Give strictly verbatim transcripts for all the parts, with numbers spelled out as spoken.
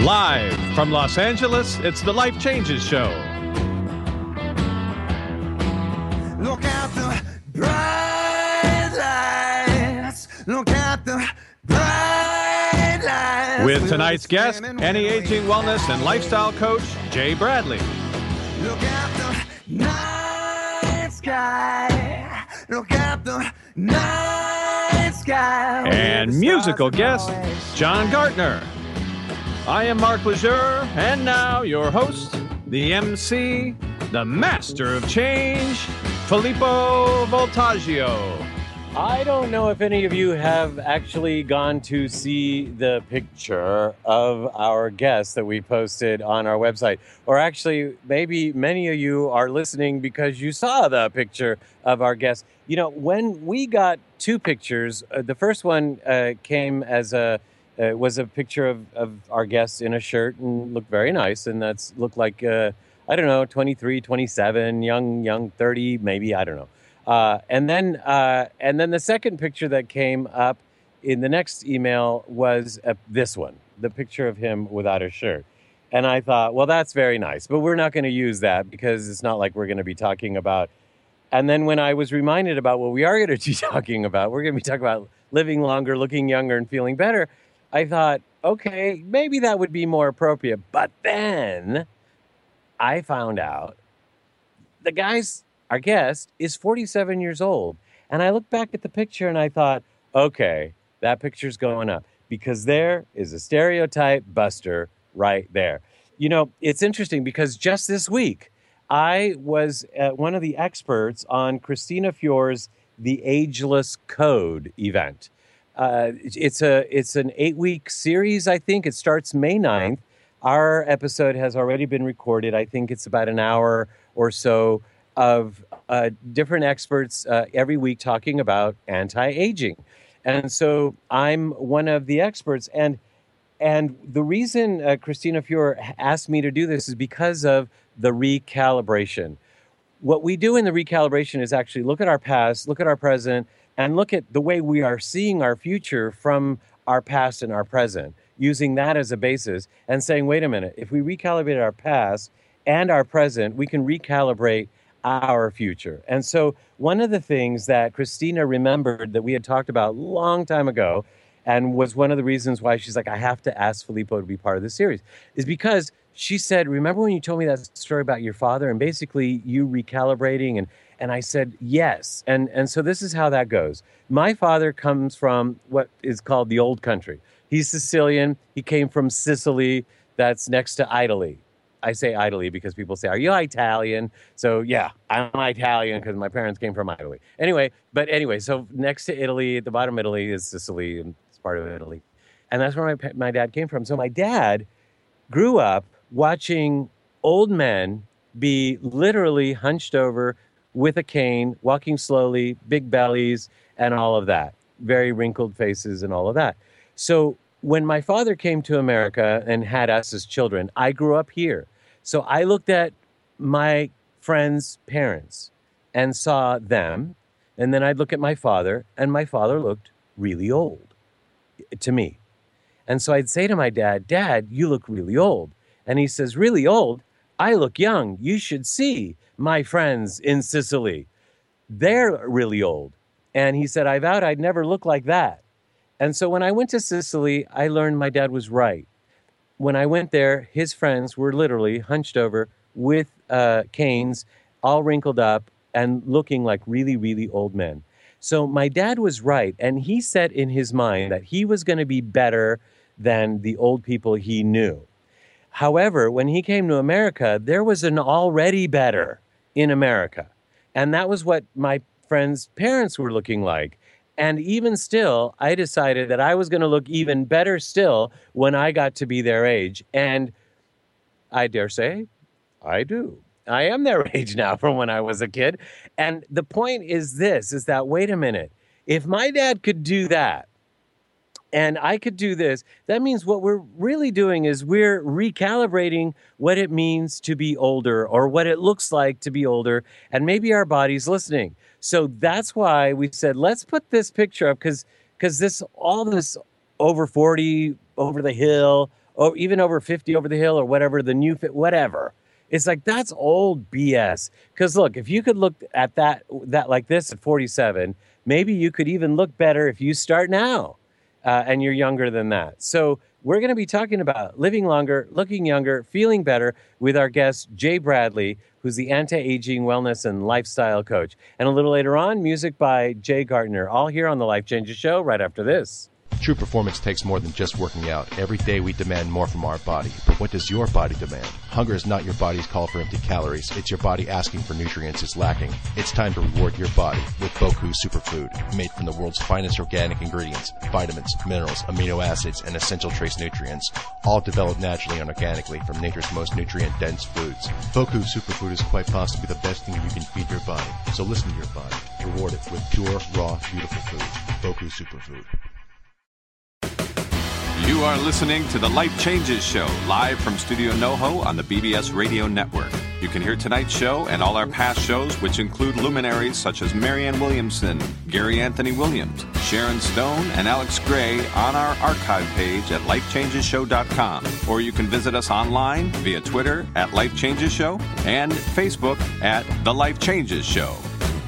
Live from Los Angeles, it's the Life Changes Show. Look at the bright lights. Look at the bright lights. With tonight's guest, anti-aging wellness and lifestyle coach, Jay Bradley. Look at the night sky. Look at the night sky. And musical guest, John Gartner. I am Mark Lejeune, and now your host, the M C, the master of change, Filippo Voltaggio. I don't know if any of you have actually gone to see the picture of our guest that we posted on our website. Or actually, maybe many of you are listening because you saw the picture of our guest. You know, when we got two pictures, uh, the first one uh, came as a uh, was a picture of, of our guest in a shirt and looked very nice. And that's looked like, uh, I don't know, twenty-three, twenty-seven, young, young, thirty, maybe, I don't know. Uh, and then uh, and then the second picture that came up in the next email was uh, this one, the picture of him without a shirt. And I thought, well, that's very nice, but we're not going to use that because it's not like we're going to be talking about. And then when I was reminded about what we are going to be talking about, we're going to be talking about living longer, looking younger, and feeling better. I thought, okay, maybe that would be more appropriate. But then I found out the guy's our guest is forty-seven years old. And I looked back at the picture and I thought, okay, that picture's going up because there is a stereotype buster right there. You know, it's interesting because just this week, I was at one of the experts on Christina Fiore's The Ageless Code event. Uh, it's a it's an eight-week series, I think. It starts May ninth. Our episode has already been recorded. I think it's about an hour or so of uh, different experts uh, every week talking about anti-aging. And so I'm one of the experts. And and the reason uh, Christina Fiore asked me to do this is because of the recalibration. What we do in the recalibration is actually look at our past, look at our present, and look at the way we are seeing our future from our past and our present, using that as a basis and saying, wait a minute, if we recalibrate our past and our present, we can recalibrate our future. And so one of the things that Christina remembered that we had talked about a long time ago, and was one of the reasons why she's like, I have to ask Filippo to be part of this series, is because she said, remember when you told me that story about your father and basically you recalibrating? And and I said, yes. And, and so this is how that goes. My father comes from what is called the old country. He's Sicilian. He came from Sicily. That's next to Italy. I say Italy because people say, are you Italian? So yeah, I'm Italian because my parents came from Italy. Anyway, but anyway, so next to Italy, at the bottom of Italy is Sicily, and it's part of Italy. And that's where my my dad came from. So my dad grew up watching old men be literally hunched over with a cane, walking slowly, big bellies, and all of that. Very wrinkled faces and all of that. So when my father came to America and had us as children, I grew up here. So I looked at my friends' parents and saw them, and then I'd look at my father, and my father looked really old to me. And so I'd say to my dad, Dad, you look really old. And he says, really old? I look young. You should see my friends in Sicily. They're really old. And he said, I vowed I'd never look like that. And so when I went to Sicily, I learned my dad was right. When I went there, his friends were literally hunched over with uh, canes, all wrinkled up and looking like really, really old men. So my dad was right. And he said in his mind that he was going to be better than the old people he knew. However, when he came to America, there was an already better in America. And that was what my friends' parents were looking like. And even still, I decided that I was going to look even better still when I got to be their age. And I dare say, I do. I am their age now from when I was a kid. And the point is this, is that, wait a minute, if my dad could do that, and I could do this, that means what we're really doing is we're recalibrating what it means to be older or what it looks like to be older, and maybe our body's listening. So that's why we said, let's put this picture up, because because this all this over forty, over the hill, or even over fifty over the hill or whatever, the new fit, whatever. It's like, that's old B S. Because look, if you could look at that that like this at forty-seven, maybe you could even look better if you start now uh, and you're younger than that. So we're going to be talking about living longer, looking younger, feeling better with our guest, Jay Bradley, who's the anti-aging wellness and lifestyle coach. And a little later on, music by Jay Gartner, all here on The Life Changes Show right after this. True performance takes more than just working out. Every day we demand more from our body. But what does your body demand? Hunger is not your body's call for empty calories. It's your body asking for nutrients it's lacking. It's time to reward your body with Boku Superfood, made from the world's finest organic ingredients, vitamins, minerals, amino acids, and essential trace nutrients, all developed naturally and organically from nature's most nutrient-dense foods. Boku Superfood is quite possibly the best thing you can feed your body. So listen to your body. Reward it with pure, raw, beautiful food. Boku Superfood. You are listening to The Life Changes Show, live from Studio NoHo on the B B S Radio Network. You can hear tonight's show and all our past shows, which include luminaries such as Marianne Williamson, Gary Anthony Williams, Sharon Stone, and Alex Gray on our archive page at life changes show dot com. Or you can visit us online via Twitter at Life Changes Show and Facebook at The Life Changes Show.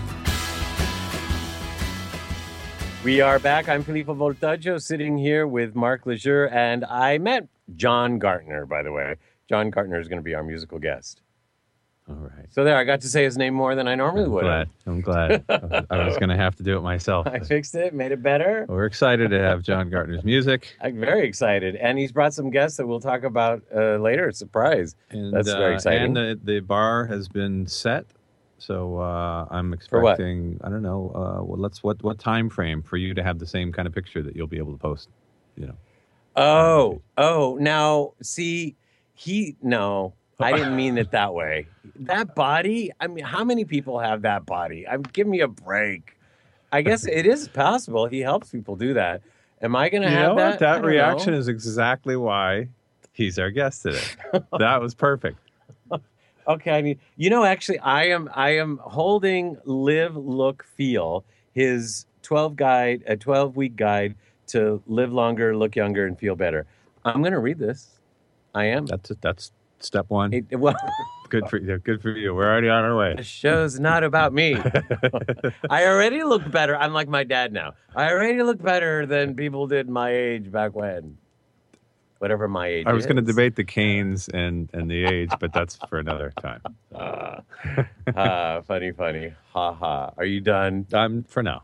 We are back. I'm Filippo Voltaggio, sitting here with Mark Lejeune, and I met John Gartner, by the way. John Gartner is going to be our musical guest. All right. So there, I got to say his name more than I normally I'm would. glad. I'm glad. I was going to have to do it myself. I fixed it, made it better. We're excited to have John Gartner's music. I'm very excited. And he's brought some guests that we'll talk about uh, later. Surprise. And, That's very uh, exciting. And the, the bar has been set. So uh, I'm For what? expecting, I don't know, uh, well, let's what what time frame for you to have the same kind of picture that you'll be able to post, you know. Oh, oh, now, see, he, no, I didn't mean it that way. That body, I mean, how many people have that body? I mean, give me a break. I guess it is possible. He helps people do that. Am I going to You have know that? what? That I don't reaction know. is exactly why he's our guest today. That was perfect. Okay, I mean, you know, actually, I am I am holding Live, Look, Feel, his twelve guide, a twelve week guide to live longer, look younger, and feel better. I'm going to read this. I am. That's that's step one. It, well, Good for you. Good for you. We're already on our way. the show's not about me. I already look better. I'm like my dad now. I already look better than people did my age back when. Whatever my age I was is. going to debate the canes and, and the age, but that's for another time. Ah, ah, funny, funny. Ha ha. Are you done? I'm for now.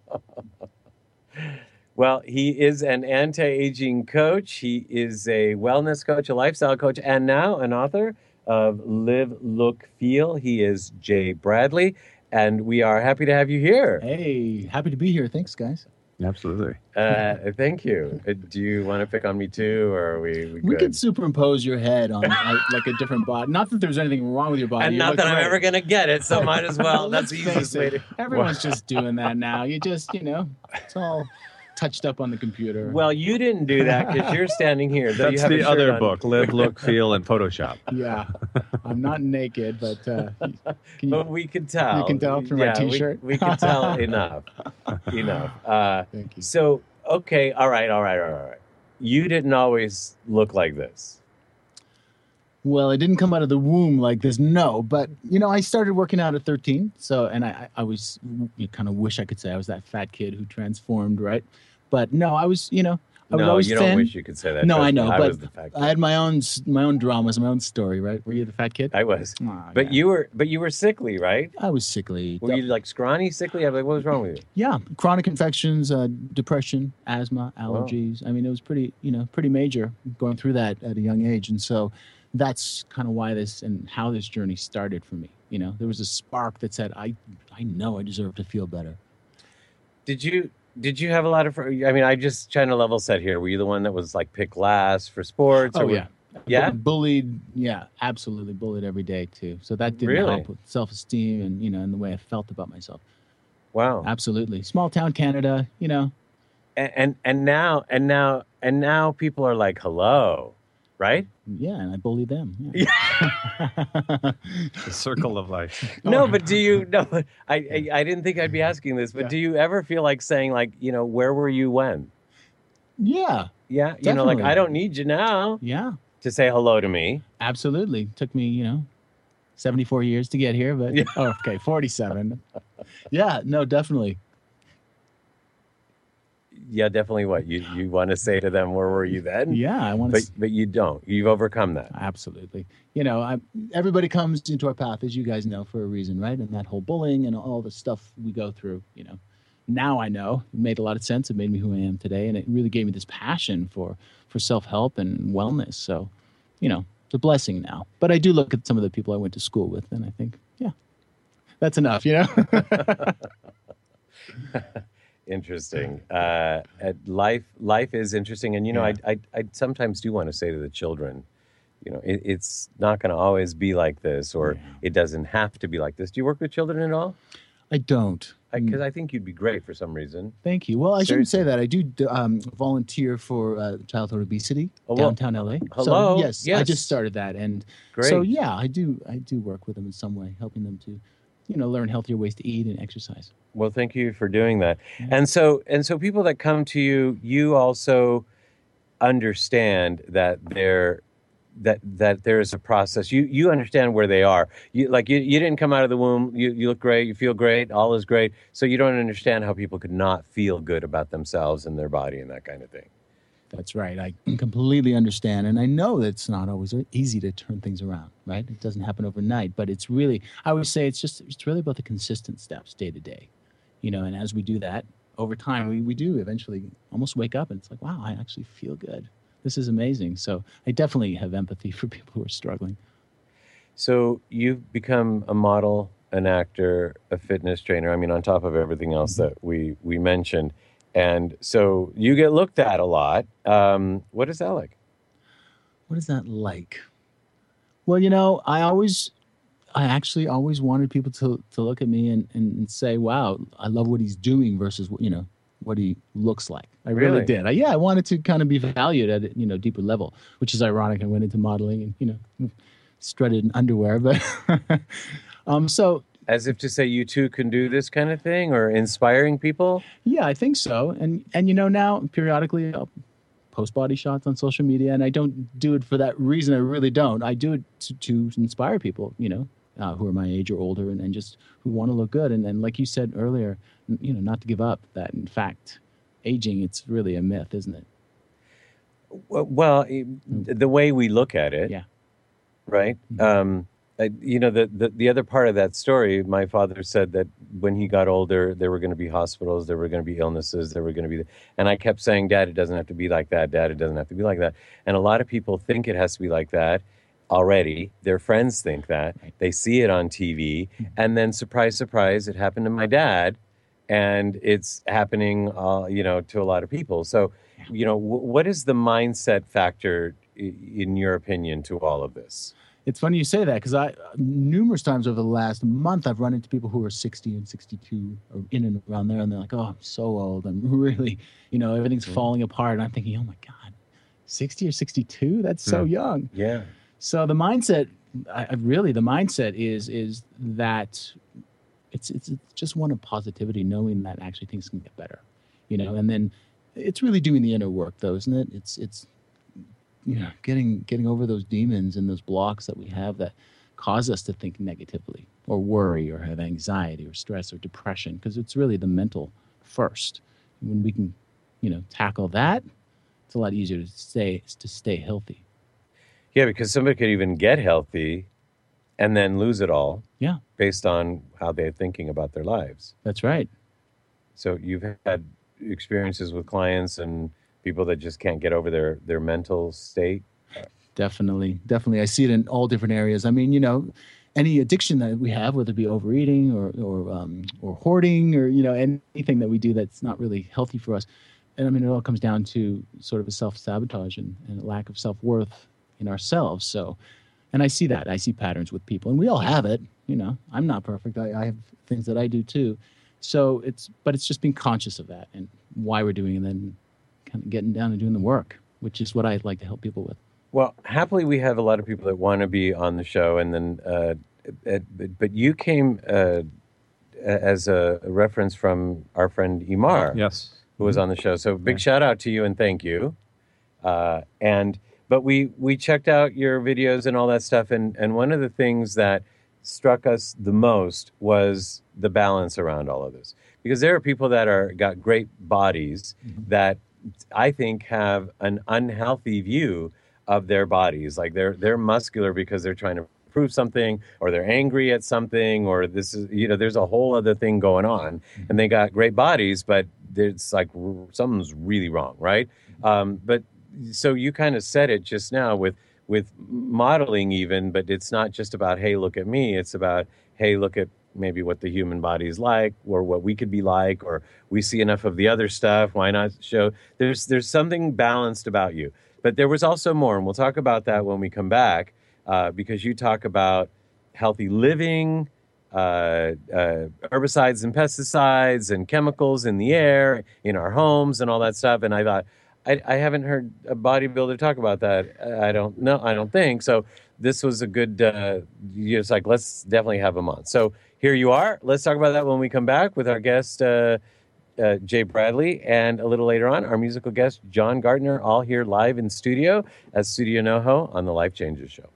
Well, he is an anti-aging coach. He is a wellness coach, a lifestyle coach, and now an author of Live, Look, Feel. He is Jay Bradley, and we are happy to have you here. Hey, happy to be here. Thanks, guys. Absolutely. Uh, thank you. Uh, do you want to pick on me too, or are we, we, We good? could superimpose your head on uh, like a different body. Not that there's anything wrong with your body. and You not look that I'm great. ever going to get it, so might as well. That's the Let's easiest face way it. to... Everyone's just doing that now. You just, you know, it's all touched up on the computer. Well, you didn't do that because you're standing here. though you That's have a the shirt other on. book, Live, Look, Feel, and Photoshop. yeah, I'm not naked, but uh, can you, But we can tell. You can tell from my yeah, we- t-shirt? We, can tell enough. Enough. Uh, thank you. so, okay. All right. All right. All right. All right. You didn't always look like this. Well, it didn't come out of the womb like this, no. But you know, I started working out at thirteen. So, and I, I I was, you kind of wish I could say I was that fat kid who transformed, right? But no, I was, you know, I was no, always you thin. don't wish you could say that. No, Trust I me, know, I but was the fact I had my own s- my own dramas, my own story, right? Were you the fat kid? I was. Aw, But yeah. you were. But you were sickly, right? I was sickly. Were you like scrawny, sickly? I'm like, what was wrong with you? Yeah, chronic infections, uh, depression, asthma, allergies. I mean, it was pretty, you know, pretty major going through that at a young age, and so that's kind of why this and how this journey started for me. You know, there was a spark that said, I, I know I deserve to feel better. Did you? Did you have a lot of? fr- I mean, I just trying to level set here. Were you the one that was like picked last for sports? Oh or were- yeah, Yeah. Bu- bullied. Yeah, absolutely bullied every day too. So that didn't Really? help with self-esteem and you know, and the way I felt about myself. Wow. Absolutely, small town Canada. You know, And, and and now and now and now people are like, hello, right? yeah, and I bullied them. Yeah. The circle of life. No, but do you? No, I, I I didn't think I'd be asking this, but Yeah. do you ever feel like saying like, you know, where were you when? Yeah, Yeah, you know, like Definitely. I don't need you now yeah, to say hello to me. absolutely. Took me, you know, seventy-four years to get here, but Yeah. oh, okay, forty-seven. Yeah, no, definitely. Yeah, definitely. What you you want to say to them? Where were you then? Yeah, I want But to. but you don't. You've overcome that. Absolutely. You know, I, everybody comes into our path, as you guys know, for a reason, right? And that whole bullying and all the stuff we go through, you know, now I know it made a lot of sense. It made me who I am today. And it really gave me this passion for, for self-help and wellness. So, you know, it's a blessing now. But I do look at some of the people I went to school with and I think, yeah, that's enough, you know? Interesting. Uh, at life life is interesting, and you know, Yeah. I, I I sometimes do want to say to the children, you know, it, it's not going to always be like this, or Yeah. it doesn't have to be like this. Do you work with children at all? I don't. Because I, think you'd be great for some reason. Thank you. Well, I shouldn't say Seriously. that. I do d- um, volunteer for uh, childhood obesity Oh, well, downtown L A. hello. So, yes, I Yes. just started that, and Great. so yeah, I do. I do work with them in some way, helping them to, you know, learn healthier ways to eat and exercise. Well, thank you for doing that. Yeah. And so and so people that come to you, you also understand that they're that that there is a process. You you understand where they are. You like you, you didn't come out of the womb. You you look great. You feel great. All is great. So you don't understand how people could not feel good about themselves and their body and that kind of thing. That's right. I completely understand, and I know that it's not always easy to turn things around. Right? It doesn't happen overnight, but it's really. I would say it's just it's really about the consistent steps day to day. You know, and as we do that over time, we, we do eventually almost wake up and it's like, wow, I actually feel good. This is amazing. So I definitely have empathy for people who are struggling. So you've become a model, an actor, a fitness trainer. I mean, on top of everything else Mm-hmm. that we we mentioned, and so you get looked at a lot. Um, what is that like? What is that like? Well, you know, I always, I actually always wanted people to, to look at me and, and say, wow, I love what he's doing versus, you know, what he looks like. I really, Really? did. I, yeah, I wanted to kind of be valued at a, you know, deeper level, which is ironic. I went into modeling and, you know, strutted in underwear, but um, so As if to say you too can do this kind of thing, or inspiring people. yeah, I think so. And, and, you know, now periodically I'll post body shots on social media, and I don't do it for that reason. I really don't. I do it to, to inspire people, you know, uh, who are my age or older, and, and just who want to look good. And then, like you said earlier, n- you know, not to give up. That in fact, aging, it's really a myth, isn't it? Well, well, it- the way we look at it, Yeah. right? Mhm. Um, I, you know, the, the the other part of that story, my father said that when he got older, there were going to be hospitals, there were going to be illnesses, there were going to be, and I kept saying, Dad, it doesn't have to be like that. Dad, it doesn't have to be like that. And a lot of people think it has to be like that already. Their friends think that. Right. They see it on T V, and then surprise, surprise, it happened to my dad, and it's happening, uh, you know, to a lot of people. So, you know, w- what is the mindset factor, i- in your opinion, to all of this? It's funny you say that because I numerous times over the last month I've run into people who are sixty and sixty-two or in and around there, and they're like, "Oh, I'm so old. I'm really, you know, everything's falling apart." And I'm thinking, "Oh my God, sixty or sixty-two? That's so young." Yeah. So the mindset, I, I really, the mindset is is that it's, it's it's just one of positivity, knowing that actually things can get better, you know. And then it's really doing the inner work, though, isn't it? It's it's you know getting getting over those demons and those blocks that we have that cause us to think negatively or worry or have anxiety or stress or depression, because it's really the mental first. When we can, you know, tackle that, it's a lot easier to stay to stay healthy. Yeah, because somebody could even get healthy and then lose it all Yeah, based on how they're thinking about their lives. that's right. So you've had experiences with clients and people that just can't get over their, their mental state. Definitely, definitely. I see it in all different areas. I mean, you know, any addiction that we have, whether it be overeating or or um, or hoarding, or you know, anything that we do that's not really healthy for us. And I mean, it all comes down to sort of a self-sabotage and, and a lack of self-worth in ourselves. So, and I see that. I see patterns with people, and we all have it. You know, I'm not perfect. I, I have things that I do too. So it's, but it's just being conscious of that and why we're doing it, and then kind of getting down and doing the work, which is what I'd like to help people with. Well, happily, we have a lot of people that want to be on the show, and then, uh, uh, but, but you came uh, as a reference from our friend Imar. Yes. who was on the show. So big shout out to you and thank you. Uh, and but we we checked out your videos and all that stuff, and and one of the things that struck us the most was the balance around all of this, because there are people that are got great bodies mm-hmm. that I think have an unhealthy view of their bodies, like they're they're muscular because they're trying to prove something, or they're angry at something, or this is, you know, there's a whole other thing going on, mm-hmm. and they got great bodies, but it's like something's really wrong, right? Mm-hmm. Um, but so you kind of said it just now with with modeling even, but it's not just about, hey, look at me. It's about, hey, look at maybe what the human body is like, or what we could be like, or we see enough of the other stuff. Why not show? There's there's something balanced about you. But there was also more, and we'll talk about that when we come back, uh, because you talk about healthy living, uh, uh, herbicides and pesticides and chemicals in the air, in our homes and all that stuff. And I thought, I, I haven't heard a bodybuilder talk about that. I don't know. I don't think so. This was a good. Uh, it's like, let's definitely have him on. So here you are. Let's talk about that when we come back with our guest uh, uh, Jay Bradley, and a little later on our musical guest John Gardner, all here live in studio at Studio NoHo on the Life Changes Show.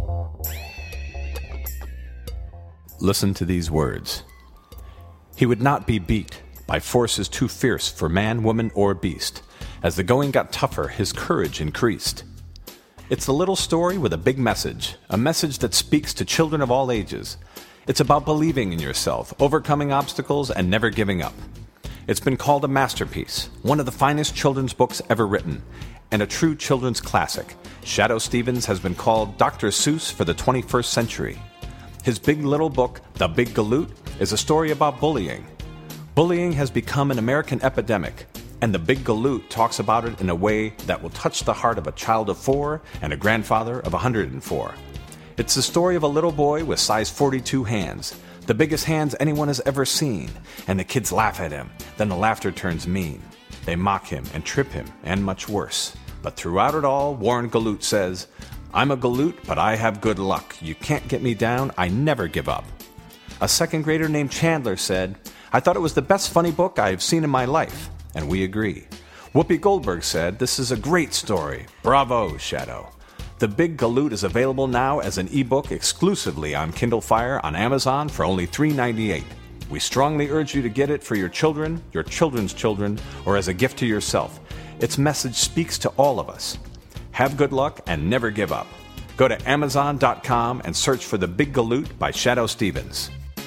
Listen to these words. He would not be beat by forces too fierce for man, woman, or beast. As the going got tougher, his courage increased. It's a little story with a big message, a message that speaks to children of all ages. It's about believing in yourself, overcoming obstacles, and never giving up. It's been called a masterpiece, one of the finest children's books ever written, and a true children's classic. Shadoe Stevens has been called Doctor Seuss for the twenty-first century. His big little book, The Big Galoot, is a story about bullying. Bullying has become an American epidemic, and The Big Galoot talks about it in a way that will touch the heart of a child of four and a grandfather of one hundred four. It's the story of a little boy with size forty-two hands, the biggest hands anyone has ever seen, and the kids laugh at him. Then the laughter turns mean. They mock him and trip him, and much worse. But throughout it all, Warren Galoot says, "I'm a Galoot, but I have good luck. You can't get me down. I never give up." A second grader named Chandler said, "I thought it was the best funny book I have seen in my life." And we agree. Whoopi Goldberg said, "This is a great story. Bravo, Shadoe." The Big Galoot is available now as an ebook exclusively on Kindle Fire on Amazon for only three dollars and ninety-eight cents. We strongly urge you to get it for your children, your children's children, or as a gift to yourself. Its message speaks to all of us. Have good luck and never give up. Go to amazon dot com and search for The Big Galoot by Shadoe Stevens.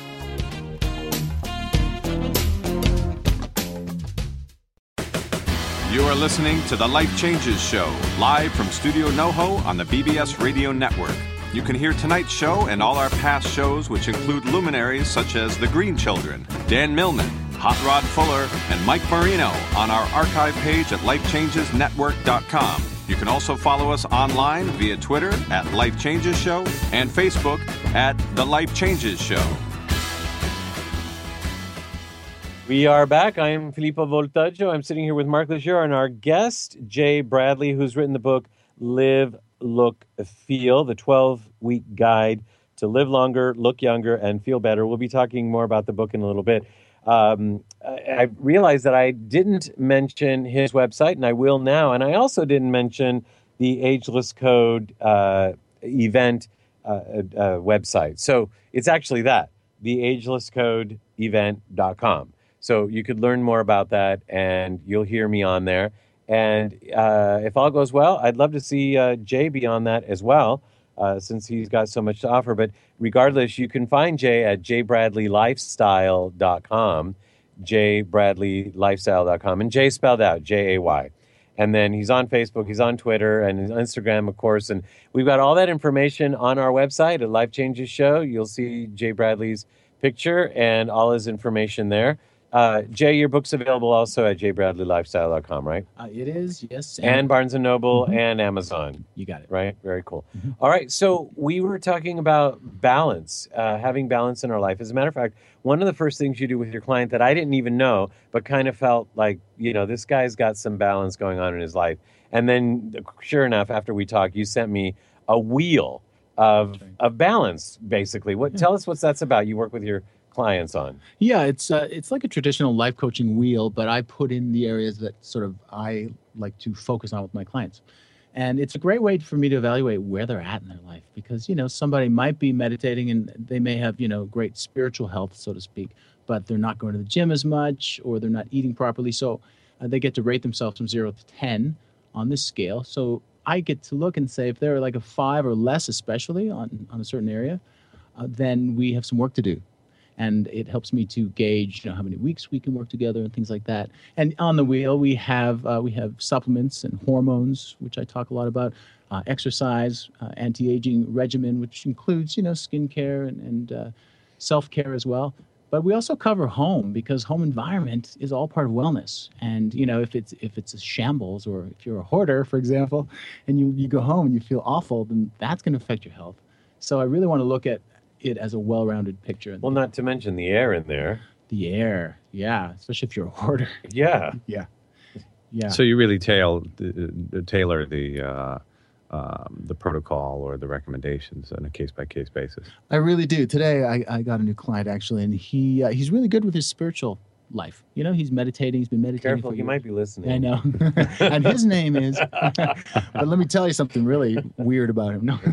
You are listening to The Life Changes Show, live from Studio NoHo on the B B S Radio Network. You can hear tonight's show and all our past shows, which include luminaries such as The Green Children, Dan Millman, Hot Rod Fuller, and Mike Marino on our archive page at life changes network dot com. You can also follow us online via Twitter at Life Changes Show and Facebook at The Life Changes Show. We are back. I am Filippo Voltaggio. I'm sitting here with Mark Leggero and our guest, Jay Bradley, who's written the book Live, Look, Feel, the twelve-week guide to live longer, look younger, and feel better. We'll be talking more about the book in a little bit. Um, I, I realized that I didn't mention his website, and I will now. And I also didn't mention the Ageless Code uh, event uh, uh, website. So it's actually that, the ageless code event dot com. So you could learn more about that, and you'll hear me on there. And uh, if all goes well, I'd love to see uh, Jay be on that as well, uh, since he's got so much to offer. But regardless, you can find Jay at j bradley lifestyle dot com, j bradley lifestyle dot com, and Jay spelled out, J A Y. And then he's on Facebook, he's on Twitter, and Instagram, of course. And we've got all that information on our website at Life Changes Show. You'll see Jay Bradley's picture and all his information there. Uh, Jay, your book's available also at j bradley lifestyle dot com, right? Uh, it is, yes. And, and Barnes and Noble mm-hmm. and Amazon. You got it. Right? Very cool. Mm-hmm. All right. So we were talking about balance, uh, having balance in our life. As a matter of fact, one of the first things you do with your client that I didn't even know, but kind of felt like, you know, this guy's got some balance going on in his life. And then, sure enough, after we talked, you sent me a wheel of, right. of balance, basically. What? Yeah. Tell us what that's about. You work with your clients on? Yeah, it's uh, it's like a traditional life coaching wheel, but I put in the areas that sort of I like to focus on with my clients. And it's a great way for me to evaluate where they're at in their life because, you know, somebody might be meditating and they may have, you know, great spiritual health, so to speak, but they're not going to the gym as much or they're not eating properly. So uh, they get to rate themselves from zero to ten on this scale. So I get to look and say if they're like a five or less, especially on, on a certain area, uh, then we have some work to do. And it helps me to gauge, you know, how many weeks we can work together and things like that. And on the wheel, we have uh, we have supplements and hormones, which I talk a lot about, uh, exercise, uh, anti-aging regimen, which includes, you know, skincare and, and uh, self-care as well. But we also cover home because home environment is all part of wellness. And, you know, if it's if it's a shambles or if you're a hoarder, for example, and you, you go home and you feel awful, then that's going to affect your health. So I really want to look at it as a well-rounded picture. Well, not to mention the air in there. The air, yeah, especially if you're a hoarder. Yeah. Yeah, yeah. So you really tail, uh, tailor the uh, um, the protocol or the recommendations on a case-by-case basis. I really do. Today, I, I got a new client, actually, and he uh, he's really good with his spiritual life. You know, he's meditating. He's been meditating Careful, for he years. might be listening. I know. And his name is... But let me tell you something really weird about him. No.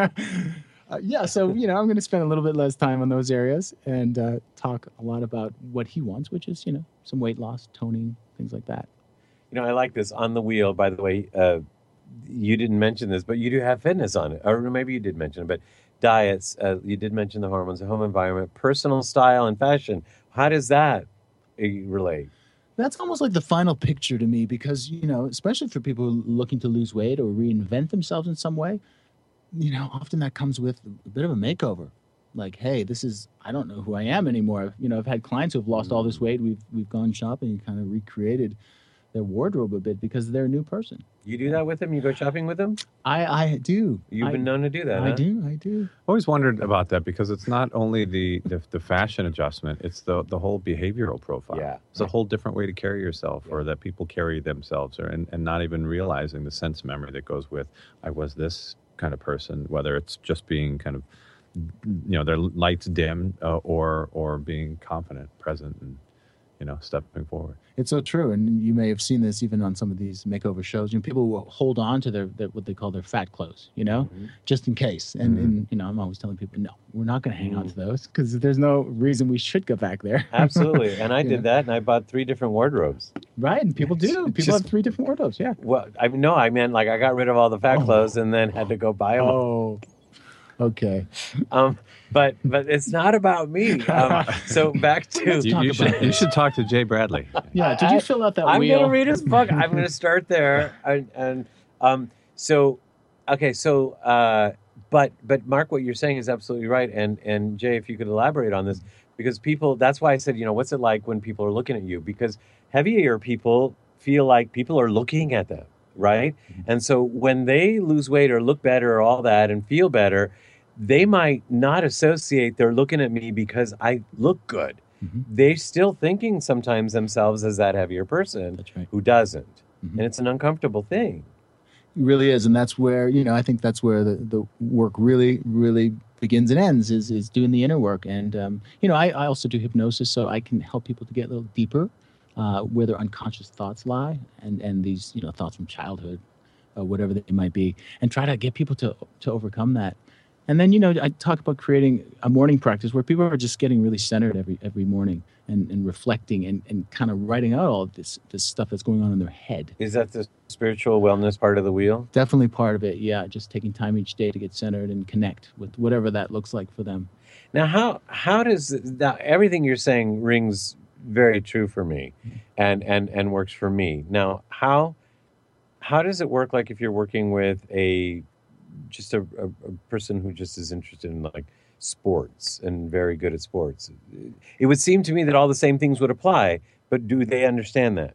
Uh, yeah, so, you know, I'm going to spend a little bit less time on those areas and uh, talk a lot about what he wants, which is, you know, some weight loss, toning, things like that. You know, I like this on the wheel. By the way, uh, you didn't mention this, but you do have fitness on it. Or maybe you did mention it, but diets, uh, you did mention the hormones, the home environment, personal style, and fashion. How does that uh, relate? That's almost like the final picture to me because, you know, especially for people looking to lose weight or reinvent themselves in some way, you know, often that comes with a bit of a makeover. Like, hey, this is, I don't know who I am anymore. You know, I've had clients who have lost all this weight. We've we've gone shopping and kind of recreated their wardrobe a bit because they're a new person. You do that with them? You go shopping with them? I, I do. You've I, been known to do that, I huh? do. I do. Always wondered about that because it's not only the, the, the fashion adjustment, it's the, the whole behavioral profile. Yeah. It's a whole different way to carry yourself or that people carry themselves or and, and not even realizing the sense memory that goes with, I was this kind of person, whether it's just being kind of, you know, their lights dim uh, or or being confident, present, and, you know, stepping forward. It's so true, and you may have seen this even on some of these makeover shows. You know, people will hold on to their, their what they call their fat clothes, you know, Mm-hmm. just in case. And, Mhm. and you know, I'm always telling people, no, we're not going to hang on to those because there's no reason we should go back there. Absolutely. And I You did know? that, and I bought three different wardrobes. Right, and people do. People Just- have three different wardrobes. Yeah. Well, I mean, no, I meant like I got rid of all the fat Oh. clothes and then had to go buy them. Oh, okay. Um, but but it's not about me. Um, so back to Let's You, talk you, should, about you should talk to Jay Bradley. Yeah. Did you I- fill out that I'm wheel? gonna read his book. I'm gonna start there, and, and um, so okay, so uh, but but Mark, what you're saying is absolutely right, and and Jay, if you could elaborate on this, because people, that's why I said, you know, what's it like when people are looking at you? Because heavier people feel like people are looking at them, right? And so when they lose weight or look better or all that and feel better, they might not associate they're looking at me because I look good. Mhm. They're still thinking sometimes themselves as that heavier person That's right. who doesn't. Mhm. And it's an uncomfortable thing. It really is, and that's where, you know, I think that's where the, the work really, really begins and ends is is doing the inner work. And um, you know, I, I also do hypnosis, so I can help people to get a little deeper uh, where their unconscious thoughts lie, and and these, you know, thoughts from childhood, uh, whatever they might be, and try to get people to to overcome that. And then, you know, I talk about creating a morning practice where people are just getting really centered every every morning and, and reflecting and, and kind of writing out all of this this stuff that's going on in their head. Is that the spiritual wellness part of the wheel? Definitely part of it, yeah. Just taking time each day to get centered and connect with whatever that looks like for them. Now, how how does that, everything you're saying rings very true for me, and and and works for me. Now, how how does it work? Like if you're working with a just a, a, a person who just is interested in like sports and very good at sports, it would seem to me that all the same things would apply. But do they understand that?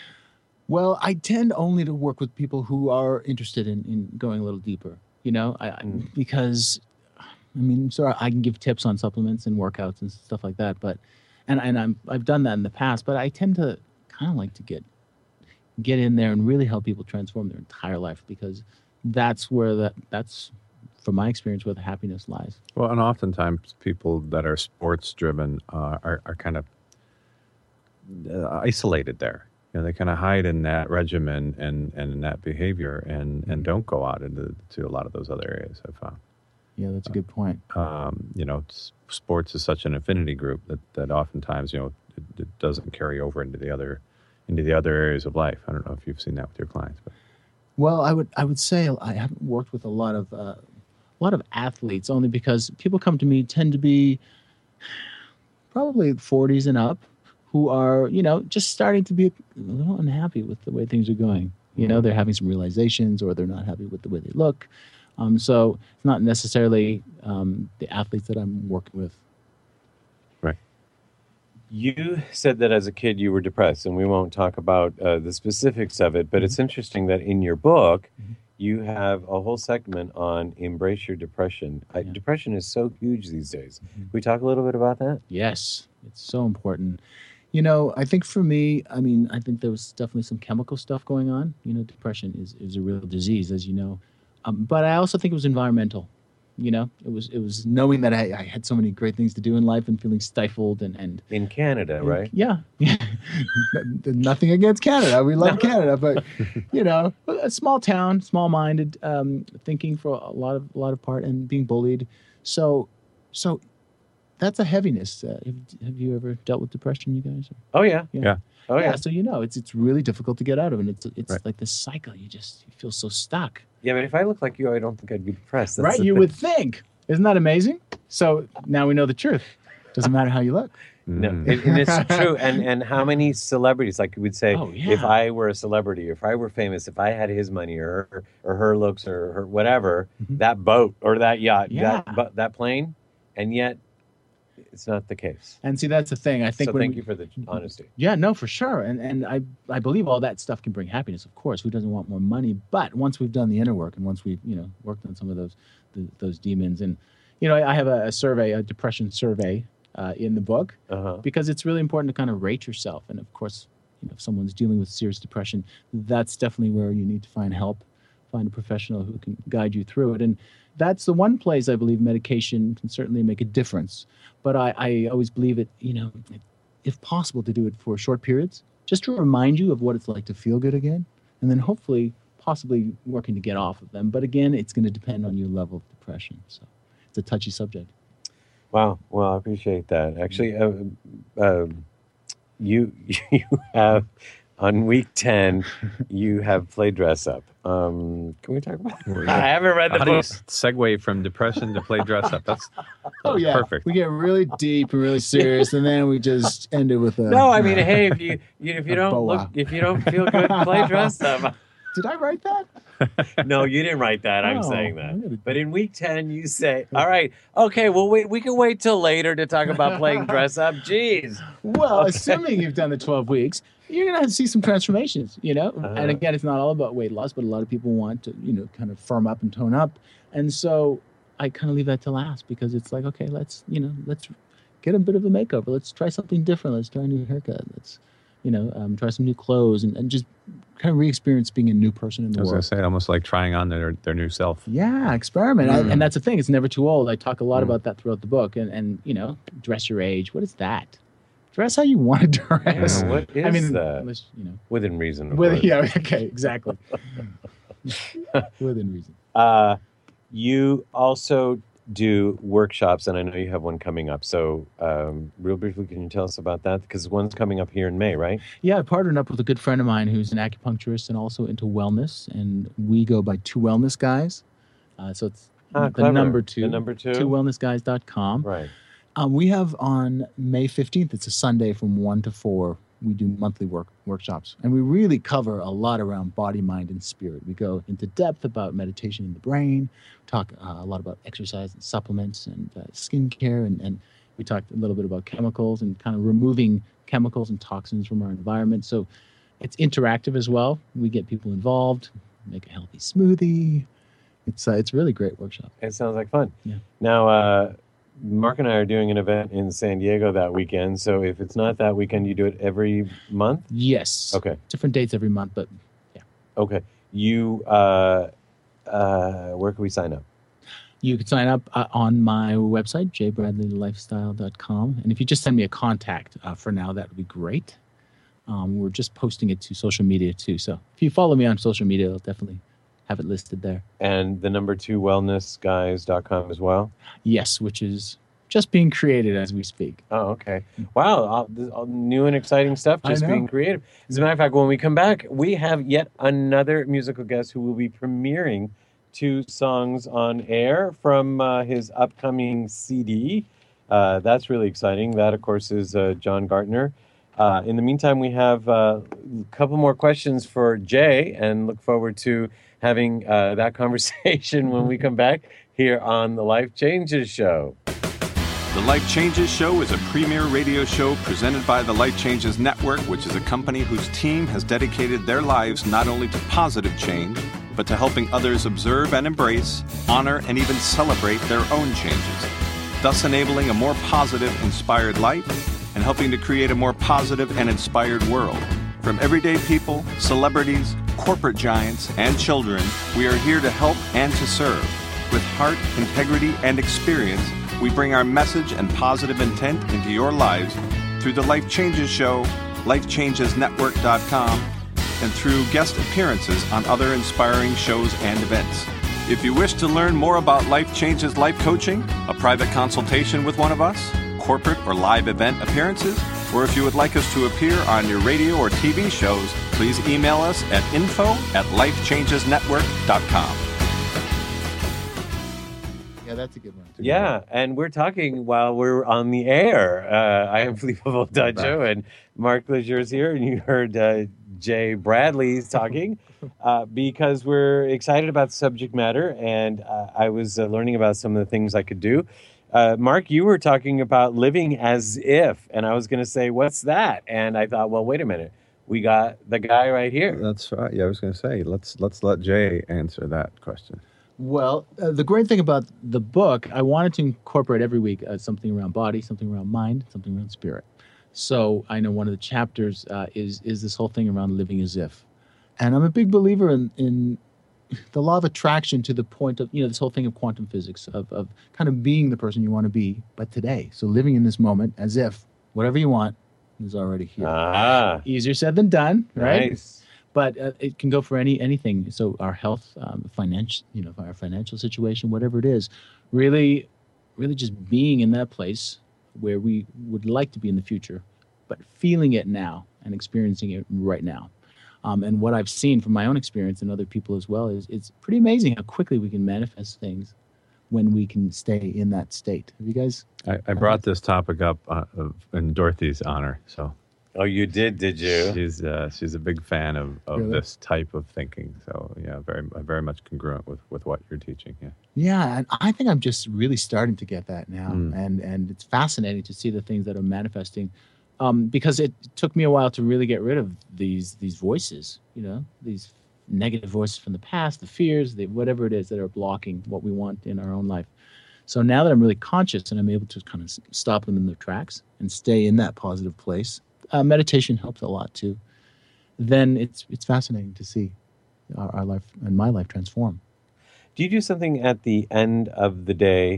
Well, I tend only to work with people who are interested in, in going a little deeper, you know, I, I, Mm. because, I mean, so I can give tips on supplements and workouts and stuff like that, but, and, and I'm, I've done that in the past, but I tend to kind of like to get, get in there and really help people transform their entire life, because that's where that, that's from my experience, where the happiness lies. Well, and oftentimes people that are sports driven uh, are, are kind of uh, isolated there. You know, they kind of hide in that regimen and, and in that behavior and, and don't go out into to a lot of those other areas, I've found. Yeah, that's a good point. Um, you know, s- sports is such an affinity group that, that oftentimes, you know, it, it doesn't carry over into the other into the other areas of life. I don't know if you've seen that with your clients, but Well, I would I would say I haven't worked with a lot of uh, a lot of athletes, only because people come to me tend to be probably forties and up, who are, you know, just starting to be a little unhappy with the way things are going. You know, they're having some realizations, or they're not happy with the way they look. Um, so it's not necessarily um, the athletes that I'm working with. right. You said that as a kid you were depressed, and we won't talk about uh, the specifics of it, but it's interesting that in your book, you have a whole segment on embrace your depression. Uh, Yeah. Depression is so huge these days. Can we talk a little bit about that? Yes, it's so important. You know, I think for me, I mean, I think there was definitely some chemical stuff going on. You know, depression is, is a real disease, as you know. Um, but I also think it was environmental. You know, it was it was knowing that I, I had so many great things to do in life and feeling stifled and and In Canada, right? yeah, yeah. Nothing against Canada. We love Canada, but you know, a small town, small-minded, um, thinking for a lot of a lot of part, and being bullied. So, so that's a heaviness. Uh, have, have you ever dealt with depression, you guys? Oh, yeah. Yeah. Yeah. Oh, yeah. Yeah, so you know, it's it's really difficult to get out of, and it's it's Right. like this cycle. You just you feel so stuck. Yeah, but if I look like you, I don't think I'd be depressed. That's Right? the You thing. would think. Isn't that amazing? So now we know the truth. Doesn't matter how you look. No, Mm. and, and it's true. And and how many celebrities, like we'd say, Oh, if yeah. I were a celebrity, if I were famous, if I had his money or her, or her looks or her whatever, Mhm. that boat or that yacht, Yeah. that bu- that plane, and yet it's not the case. And see, that's the thing. I think So when thank we- you for the honesty. Yeah, no, for sure. And and I I believe all that stuff can bring happiness, of course. Who doesn't want more money? But once we've done the inner work, and once we've, you know, worked on some of those the, those demons, and you know, I have a, a survey, a depression survey uh, in the book, Uh-huh. because it's really important to kind of rate yourself. And of course, you know, if someone's dealing with serious depression, that's definitely where you need to find help, find a professional who can guide you through it. And that's the one place I believe medication can certainly make a difference. But I, I always believe it, you know, if possible, to do it for short periods, just to remind you of what it's like to feel good again, and then hopefully, possibly working to get off of them. But again, it's going to depend on your level of depression. So it's a touchy subject. Wow. Well, I appreciate that. Actually, uh, um, you you have on week ten, you have play dress up. Um, can we talk about? That? I haven't read the How do you book. s- segue from depression to play dress up? That's, Oh that's yeah, perfect. we get really deep and really serious, and then we just end it with a. No, I mean, hey, if you, you if you A don't boa. look, if you don't feel good, play dress up. Did I write that? No, you didn't write that. I'm Oh, saying I that. gotta- But in week ten, you say, "All right, okay, well, wait, we can wait till later to talk about playing dress up." Jeez. Well, assuming you've done the twelve weeks, you're gonna see some transformations, you know. Uh-huh. And again, it's not all about weight loss, but a lot of people want to, you know, kind of firm up and tone up. And so I kind of leave that to last, because it's like, okay, let's, you know, let's get a bit of a makeover. Let's try something different. Let's try a new haircut. Let's, you know, um, try some new clothes, and, and just kind of re-experience being a new person in the I was going world. to say, almost like trying on their, their new self. Yeah, experiment. I, Mm. and that's the thing. It's never too old. I talk a lot Mm. about that throughout the book. And, and, you know, dress your age. What is that? Dress how you want to dress. Yeah, what is I mean, that? unless, you know, Within reason. Of with, course. yeah, okay, exactly. Within reason. Uh, you also do workshops, and I know you have one coming up. So, um, real briefly, can you tell us about that? Because one's coming up here in May, right? Yeah, I partnered up with a good friend of mine who's an acupuncturist and also into wellness. And we go by Two Wellness Guys. Uh, so it's Ah, the clever. number two. The number two? two wellness guys dot com. Right. Um, we have on May fifteenth, it's a Sunday from one to four, we do monthly work workshops. And we really cover a lot around body, mind, and spirit. We go into depth about meditation in the brain, talk uh, a lot about exercise and supplements and uh, skincare. And, and we talked a little bit about chemicals and kind of removing chemicals and toxins from our environment. So it's interactive as well. We get people involved, make a healthy smoothie. It's, uh, it's a really great workshop. It sounds like fun. Yeah. Now, uh, Mark and I are doing an event in San Diego that weekend. So if it's not that weekend, you do it every month? Yes. Okay. Different dates every month, but Okay. You, uh, uh, where can we sign up? You can sign up uh, on my website, j bradley lifestyle dot com. And if you just send me a contact uh, for now, that would be great. Um, we're just posting it to social media too. So if you follow me on social media, I'll definitely have it listed there. And the number two wellness guys dot com as well? Yes, which is just being created as we speak. Oh, okay. Wow. All, this, all new and exciting stuff, I just know. being creative. As a matter of fact, when we come back, we have yet another musical guest who will be premiering two songs on air from uh, his upcoming C D. Uh, that's really exciting. That, of course, is uh, John Gartner. Uh, in the meantime, we have uh, a couple more questions for Jay, and look forward to having uh, that conversation when we come back here on the Life Changes Show. The Life Changes Show is a premier radio show presented by the Life Changes Network, which is a company whose team has dedicated their lives not only to positive change, but to helping others observe and embrace, honor, and even celebrate their own changes, thus enabling a more positive, inspired life and helping to create a more positive and inspired world. From everyday people, celebrities, corporate giants, and children, we are here to help and to serve. With heart, integrity, and experience, we bring our message and positive intent into your lives through the Life Changes Show, life changes network dot com, and through guest appearances on other inspiring shows and events. If you wish to learn more about Life Changes Life Coaching, a private consultation with one of us, corporate or live event appearances, or if you would like us to appear on your radio or T V shows, please email us at info at life changes network dot com. Yeah, that's a good one. Yeah, and we're talking while we're on the air. Uh, I am Filippo Voltaggio, and Mark Leisure is here, and you heard uh, Jay Bradley talking uh, because we're excited about the subject matter, and uh, I was uh, learning about some of the things I could do. Uh, Mark, you were talking about living as if, and I was going to say, what's that? And I thought, well, wait a minute. We got the guy right here. That's right. Yeah, I was going to say, let's let's let Jay answer that question. Well, uh, the great thing about the book, I wanted to incorporate every week uh, something around body, something around mind, something around spirit. So I know one of the chapters uh, is is this whole thing around living as if. And I'm a big believer in, in the law of attraction to the point of, you know, this whole thing of quantum physics, of, of kind of being the person you want to be, but today. So living in this moment as if whatever you want is already here. Ah, Easier said than done, right? nice. But uh, it can go for any anything. So our health, um, financial, you know, our financial situation, whatever it is, really, really just being in that place where we would like to be in the future, but feeling it now and experiencing it right now. Um, and what I've seen from my own experience and other people as well is it's pretty amazing how quickly we can manifest things when we can stay in that state. Have you guys? I, I brought this topic up uh, of, in Dorothy's honor, so Oh, you did, did you? she's uh, she's a big fan of, of Really? this type of thinking. So yeah, very very much congruent with, with what you're teaching. Yeah. Yeah, and I think I'm just really starting to get that now, Mm. and and it's fascinating to see the things that are manifesting, um, because it took me a while to really get rid of these these voices, you know, these negative voices from the past, the fears, the whatever it is that are blocking what we want in our own life. So now that I'm really conscious and I'm able to kind of s- stop them in their tracks and stay in that positive place, uh, meditation helps a lot too. Then it's it's fascinating to see our, our life and my life transform. Do you do something at the end of the day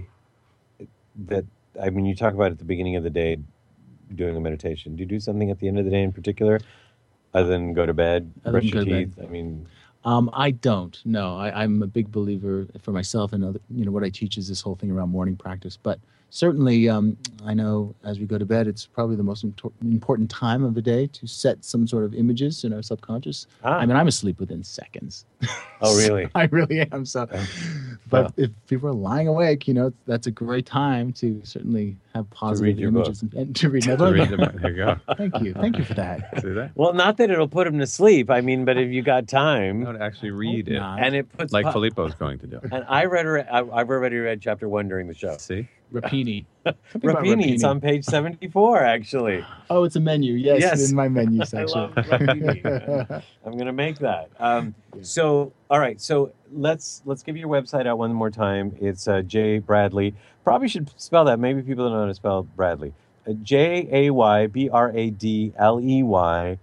that, I mean, you talk about at the beginning of the day doing a meditation. Do you do something at the end of the day in particular other than go to bed, Other brush than your go to teeth? I mean, Um, I don't. No, I, I'm a big believer for myself, and other, you know, what I teach is this whole thing around morning practice. But certainly, um, I know as we go to bed, it's probably the most imtor- important time of the day to set some sort of images in our subconscious. ah, I mean, I'm asleep within seconds. oh, really? I really am. So, but Wow. if people are lying awake, you know, that's a great time to certainly have positive read your book. images and, and to read my To book. read them. There you go. Thank you. Thank you for that. See that? Well, not that it'll put him to sleep. I mean, but if you got time, No, to actually read it, not. and it puts like po- Filippo's going to do. And I read, I, I've already read chapter one during the show. See? Rapini. Something about Rapini, it's Rapini. on page seventy-four, actually. Oh, it's a menu. Yes, Yes. in my menu I section. love Rapini. I'm gonna make that. Um, Yeah. so, all right. So let's let's give your website out one more time. It's uh, Jay Bradley. Probably should spell that. Maybe people don't know how to spell Bradley. Uh, J A Y B R A D L E Y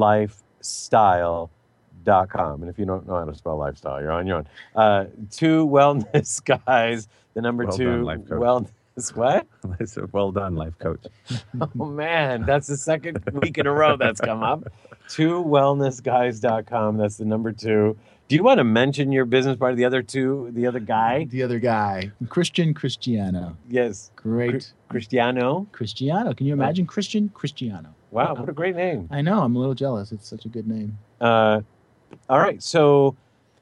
lifestyle dot com. And if you don't know how to spell lifestyle, you're on your own. Uh, two wellness guys the number Well two done, life coach. wellness. What? I said, well done, life coach. Oh man, that's the second week in a row that's come up. two wellness guys dot com. That's the number two. Do you want to mention your business part of the other two, the other guy? The other guy, Christian Cristiano. Yes. Great. Cristiano. Cristiano. Can you imagine Christian Cristiano? Wow, what a great name. I know. I'm a little jealous. It's such a good name. Uh, all right. So,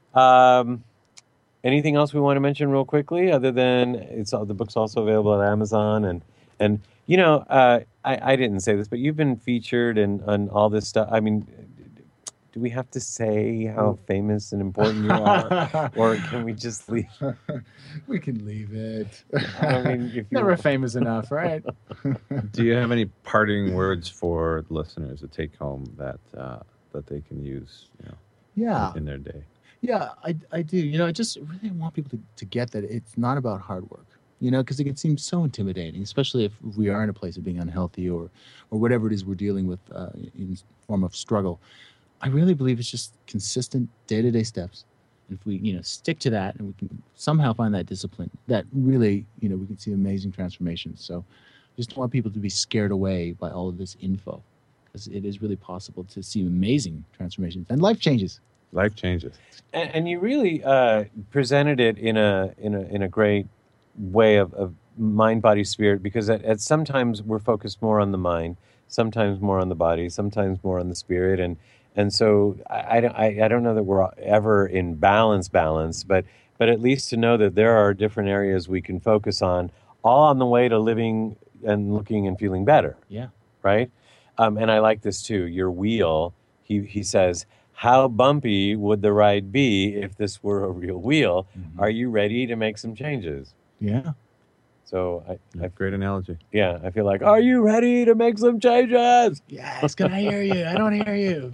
um, anything else we want to mention real quickly other than it's all, the book's also available at Amazon and, and you know, uh, I, I didn't say this, but you've been featured in on all this stuff. I mean, do we have to say how famous and important you are, or can we just leave? We can leave it. I mean, if you Never famous enough, right? Do you have any parting words for listeners to take home that uh, that they can use, you know, Yeah. in their day? Yeah, I, I do. You know, I just really want people to, to get that it's not about hard work, you know, because it can seem so intimidating, especially if we are in a place of being unhealthy or, or whatever it is we're dealing with uh, in form of struggle. I really believe it's just consistent day-to-day steps. And if we, you know, stick to that and we can somehow find that discipline, that really, you know, we can see amazing transformations. So I just want people to be scared away by all of this info, because it is really possible to see amazing transformations and life changes. Life changes. And, and you really uh, presented it in a in a in a great way of, of mind, body, spirit, because at, at sometimes we're focused more on the mind, sometimes more on the body, sometimes more on the spirit, and and so I, I don't I, I don't know that we're ever in balance balance, but but at least to know that there are different areas we can focus on, all on the way to living and looking and feeling better. Yeah. Right. Um, and I like this too. Your wheel. He he says, how bumpy would the ride be if this were a real wheel? Mm-hmm. Are you ready to make some changes? Yeah. So I, I Great analogy. yeah, I feel like, are you ready to make some changes? Yes, can I hear you? I don't hear you.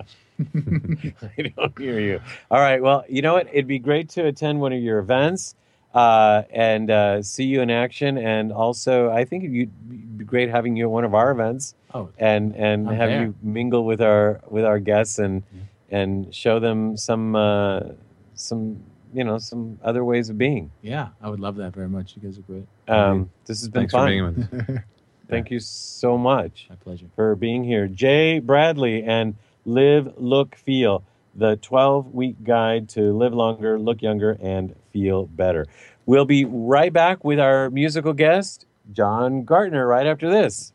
I don't hear you. All right. Well, you know what? It'd be great to attend one of your events uh, and uh, see you in action. And also, I think it'd be great having you at one of our events Oh, and and I'm have there. you mingle with our with our guests and and show them some uh, some you know some other ways of being. yeah, I would love that very much. You guys are great. Um, this has been Thanks fun. for being with us. Thank you so much My pleasure. for being here, Jay Bradley, and Live, Look, Feel, the twelve-week guide to live longer, look younger, and feel better. We'll be right back with our musical guest, John Gartner, right after this.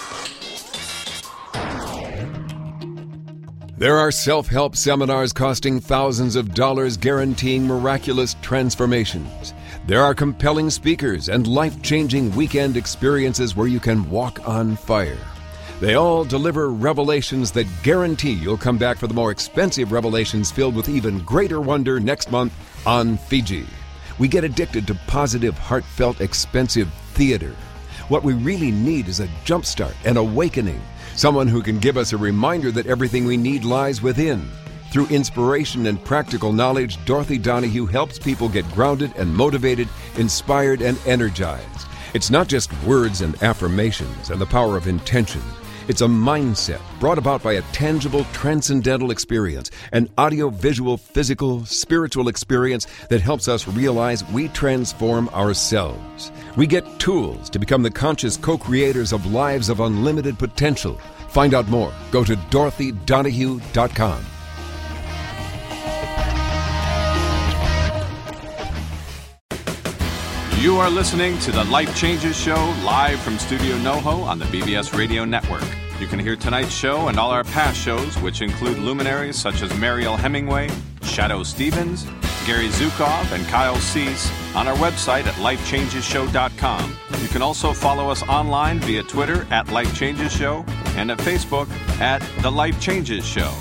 There are self-help seminars costing thousands of dollars guaranteeing miraculous transformations. There are compelling speakers and life-changing weekend experiences where you can walk on fire. They all deliver revelations that guarantee you'll come back for the more expensive revelations filled with even greater wonder next month on Fiji. We get addicted to positive, heartfelt, expensive theater. What we really need is a jumpstart, an awakening. Someone who can give us a reminder that everything we need lies within. Through inspiration and practical knowledge, Dorothy Donahue helps people get grounded and motivated, inspired and energized. It's not just words and affirmations and the power of intention. It's a mindset brought about by a tangible, transcendental experience, an audio-visual, physical, spiritual experience that helps us realize we transform ourselves. We get tools to become the conscious co-creators of lives of unlimited potential. Find out more. Go to dorothy donahue dot com. You are listening to the Life Changes Show live from Studio NoHo on the B B S Radio Network. You can hear tonight's show and all our past shows, which include luminaries such as Mariel Hemingway, Shadow Stevens, Gary Zukov, and Kyle Cease, on our website at life changes show dot com. You can also follow us online via Twitter at Life Changes Show and at Facebook at The Life Changes Show.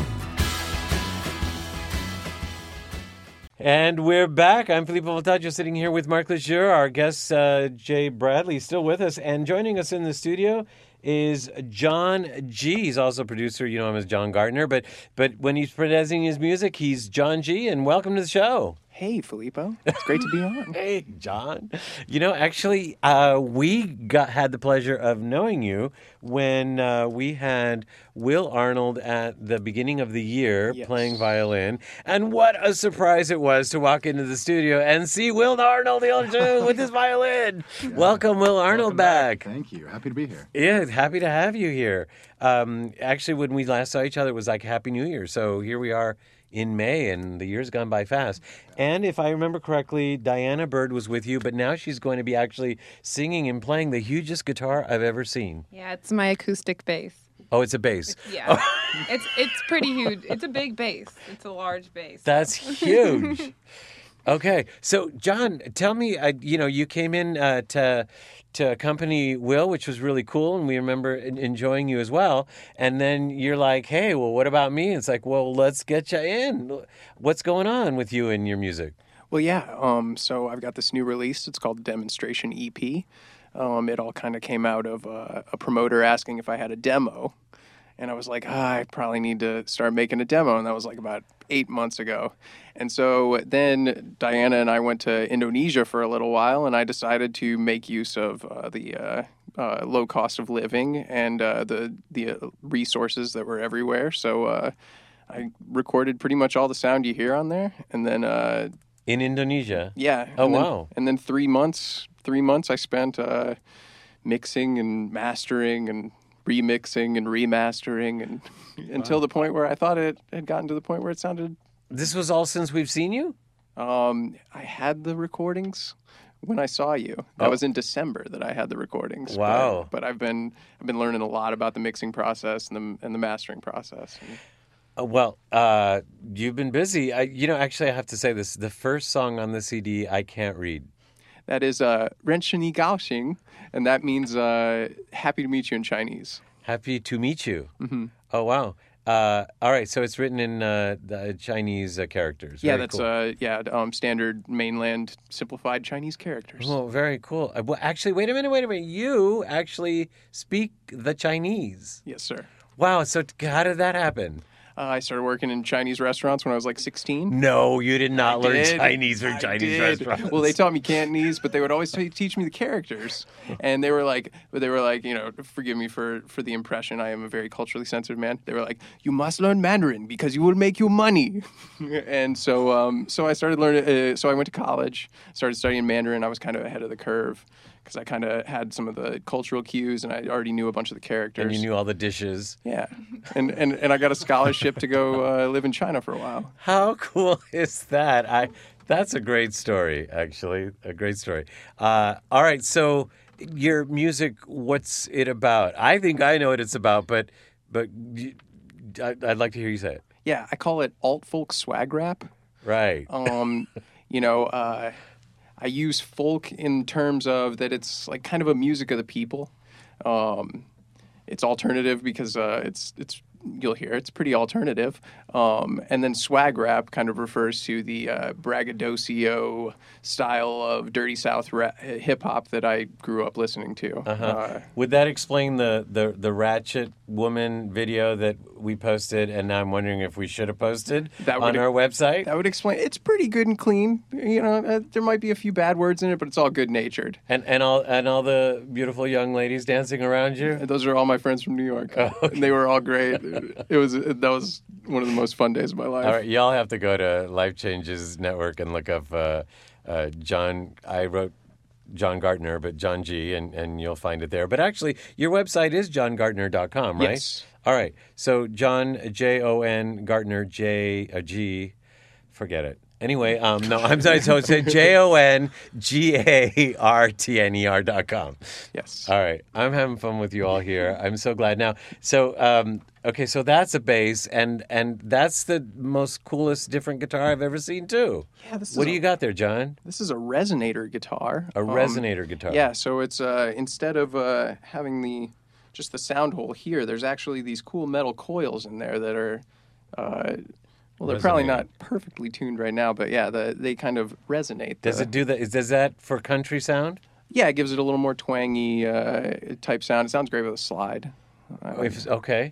And we're back. I'm Filippo Voltaggio, sitting here with Mark Lejeune. Our guest, uh, Jay Bradley, still with us. And joining us in the studio is John G. He's also a producer. You know him as John Gartner. But but when he's presenting his music, he's John G. And welcome to the show. Hey, Filippo. It's great to be on. Hey, John. You know, actually, uh, we got had the pleasure of knowing you when uh, we had Will Arnold at the beginning of the year Yes. playing violin. And what a surprise it was to walk into the studio and see Will Arnold the old show with his violin. Welcome, Will Arnold, Welcome back. Thank you. Happy to be here. Yeah, happy to have you here. Um, actually, when we last saw each other, it was like Happy New Year. So here we are in May, and the year's gone by fast. And if I remember correctly, Diana Bird was with you, but now she's going to be actually singing and playing the hugest guitar I've ever seen. Yeah, it's my acoustic bass. Oh, it's a bass. Yeah, it's it's pretty huge. It's a big bass. It's a large bass. That's huge. Okay, so John, tell me, uh, you know, you came in uh, to to accompany Will, which was really cool, and we remember en- enjoying you as well. And then you're like, hey, well, what about me? It's like, well, let's get you in. What's going on with you and your music? Well, yeah. Um, so I've got this new release. It's called Demonstration E P. Um, it all kind of came out of uh, a promoter asking if I had a demo. And I was like, ah, I probably need to start making a demo. And that was like about eight months ago. And so then Diana and I went to Indonesia for a little while, and I decided to make use of uh, the uh, uh, low cost of living and uh, the, the uh, resources that were everywhere. So uh, I recorded pretty much all the sound you hear on there. And then... Uh, In Indonesia? Yeah. Oh, and then, wow. And then three months, three months I spent uh, mixing and mastering and remixing and remastering and until the point where I thought it had gotten to the point where it sounded... This was all since we've seen you? Um, I had the recordings when I saw you. That Oh. was in December that I had the recordings. Wow. But, but I've been I've been learning a lot about the mixing process and the, and the mastering process. And, Uh, well, uh, you've been busy. I, you know, actually, I have to say this. The first song on the C D, I can't read. that is uh, 认识你高兴, and that means uh, happy to meet you in Chinese. Happy to meet you. Mm-hmm. Oh, wow. Uh, all right, so it's written in uh, the Chinese uh, characters. Yeah, Very that's cool. uh, yeah, um, standard mainland simplified Chinese characters. Oh, very cool. Uh, well, actually, wait a minute, wait a minute. You actually speak the Chinese. Yes, sir. Wow, so t- how did that happen? Uh, I started working in Chinese restaurants when I was like sixteen. No, you did not I learn did. Chinese from I Chinese did. restaurants. Well, they taught me Cantonese, but they would always t- teach me the characters, and they were like, they were like, you know, forgive me for for the impression. I am a very culturally sensitive man. They were like, you must learn Mandarin because you will make you money, and so um, so I started learning. Uh, so I went to college, started studying Mandarin. I was kind of ahead of the curve because I kind of had some of the cultural cues, and I already knew a bunch of the characters. And you knew all the dishes. Yeah, and and and I got a scholarship to go uh, live in China for a while. How cool is that? I that's a great story, actually, a great story. Uh, all right, so your music, what's it about? I think I know what it's about, but but you, I, I'd like to hear you say it. Yeah, I call it alt folk swag rap. Right. Um, you know, uh, I use folk in terms of that it's like kind of a music of the people. Um, it's alternative because uh, it's it's you'll hear it's pretty alternative. Um, and then swag rap kind of refers to the uh, braggadocio style of dirty South ra- hip hop that I grew up listening to. Uh-huh. Uh, Would that explain the, the, the Ratchet Woman video that we posted, and now I'm wondering if we should have posted That on would- our website? that would explain. It's pretty good and clean. You know, uh, there might be a few bad words in it, but it's all good natured. And and all and all the beautiful young ladies dancing around you. Those are all my friends from New York, Oh, okay. and they were all great. It was that was one of the most fun days of my life. All right, y'all have to go to Life Changes Network and look up uh, uh, John. I wrote John Gartner, but John G, and, and you'll find it there. But actually, your website is john gartner dot com, right? Yes. All right. So John, J O N, Gartner, J, uh, G, forget it. Anyway, um, no, I'm sorry. So it's J O N G A R T N E R dot com. Yes. All right. I'm having fun with you all here. I'm so glad. Now, so, um, okay, so that's a bass, and and that's the most coolest different guitar I've ever seen, too. Yeah, this is What do a- you got there, John? This is a resonator guitar. A Um, resonator guitar. Yeah, so it's uh, instead of uh, having the just the sound hole here, there's actually these cool metal coils in there that are. Uh, well, they're probably Resonating. not perfectly tuned right now, but yeah, the, they kind of resonate. Does the- it do that? Is Does that for country sound? Yeah, it gives it a little more twangy uh, type sound. It sounds great with a slide. I like If, okay.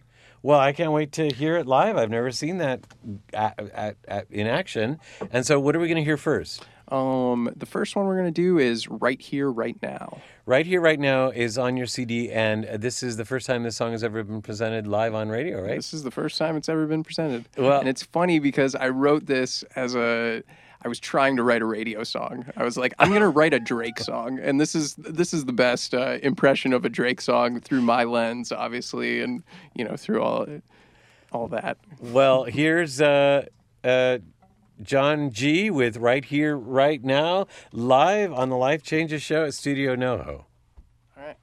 Well, I can't wait to hear it live. I've never seen that at, at, at, in action. And so what are we going to hear first? Um, the first one we're going to do is Right Here, Right Now. Right Here, Right Now is on your C D, and this is the first time this song has ever been presented live on radio, right? This is the first time it's ever been presented. Well, and it's funny because I wrote this as a... I was trying to write a radio song. I was like, I'm going to write a Drake song. And this is this is the best uh, impression of a Drake song through my lens, obviously, and, you know, through all all that. Well, here's... Uh, uh, John G. with Right Here, Right Now, live on the Life Changes Show at Studio NoHo. All right.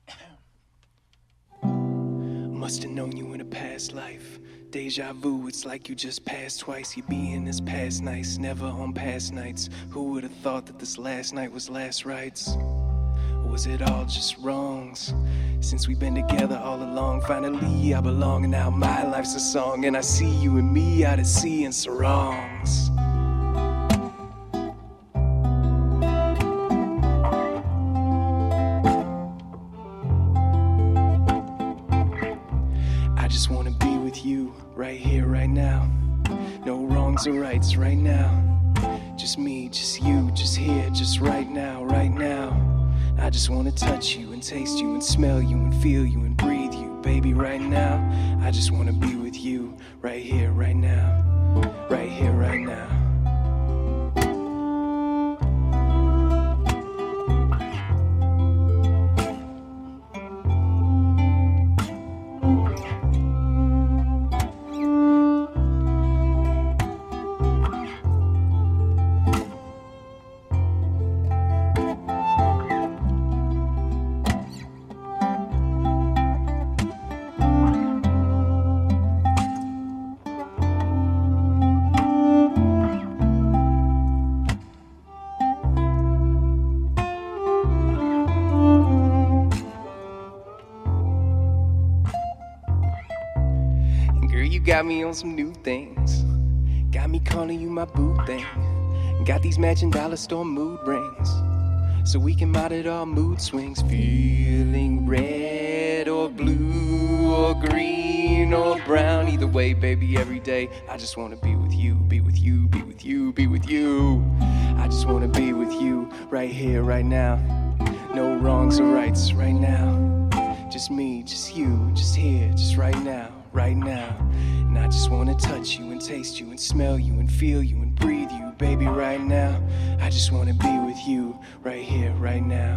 Must have known you in a past life. Deja vu, it's like you just passed twice. You be in this past nights, never on past nights. Who would have thought that this last night was last rites? Or was it all just wrongs? Since we've been together all along, finally I belong, and now my life's a song, and I see you and me out at sea in sarongs. I just wanna be with you, right here, right now. No wrongs or rights, right now. Just me, just you, just here, just right now, right now. I just wanna touch you and taste you and smell you and feel you and breathe you, baby, right now. I just wanna be with you, right here, right now. Right here, right now. Got me on some new things. Got me calling you my boo thing. Got these matching dollar store mood rings, so we can monitor our mood swings. Feeling red or blue or green or brown. Either way, baby, every day I just wanna be with you, be with you, be with you, be with you. I just wanna be with you, right here, right now. No wrongs or rights, right now. Just me, just you, just here, just right now, right now. And I just wanna touch you and taste you and smell you and feel you and breathe you, baby, right now. I just wanna be with you, right here, right now.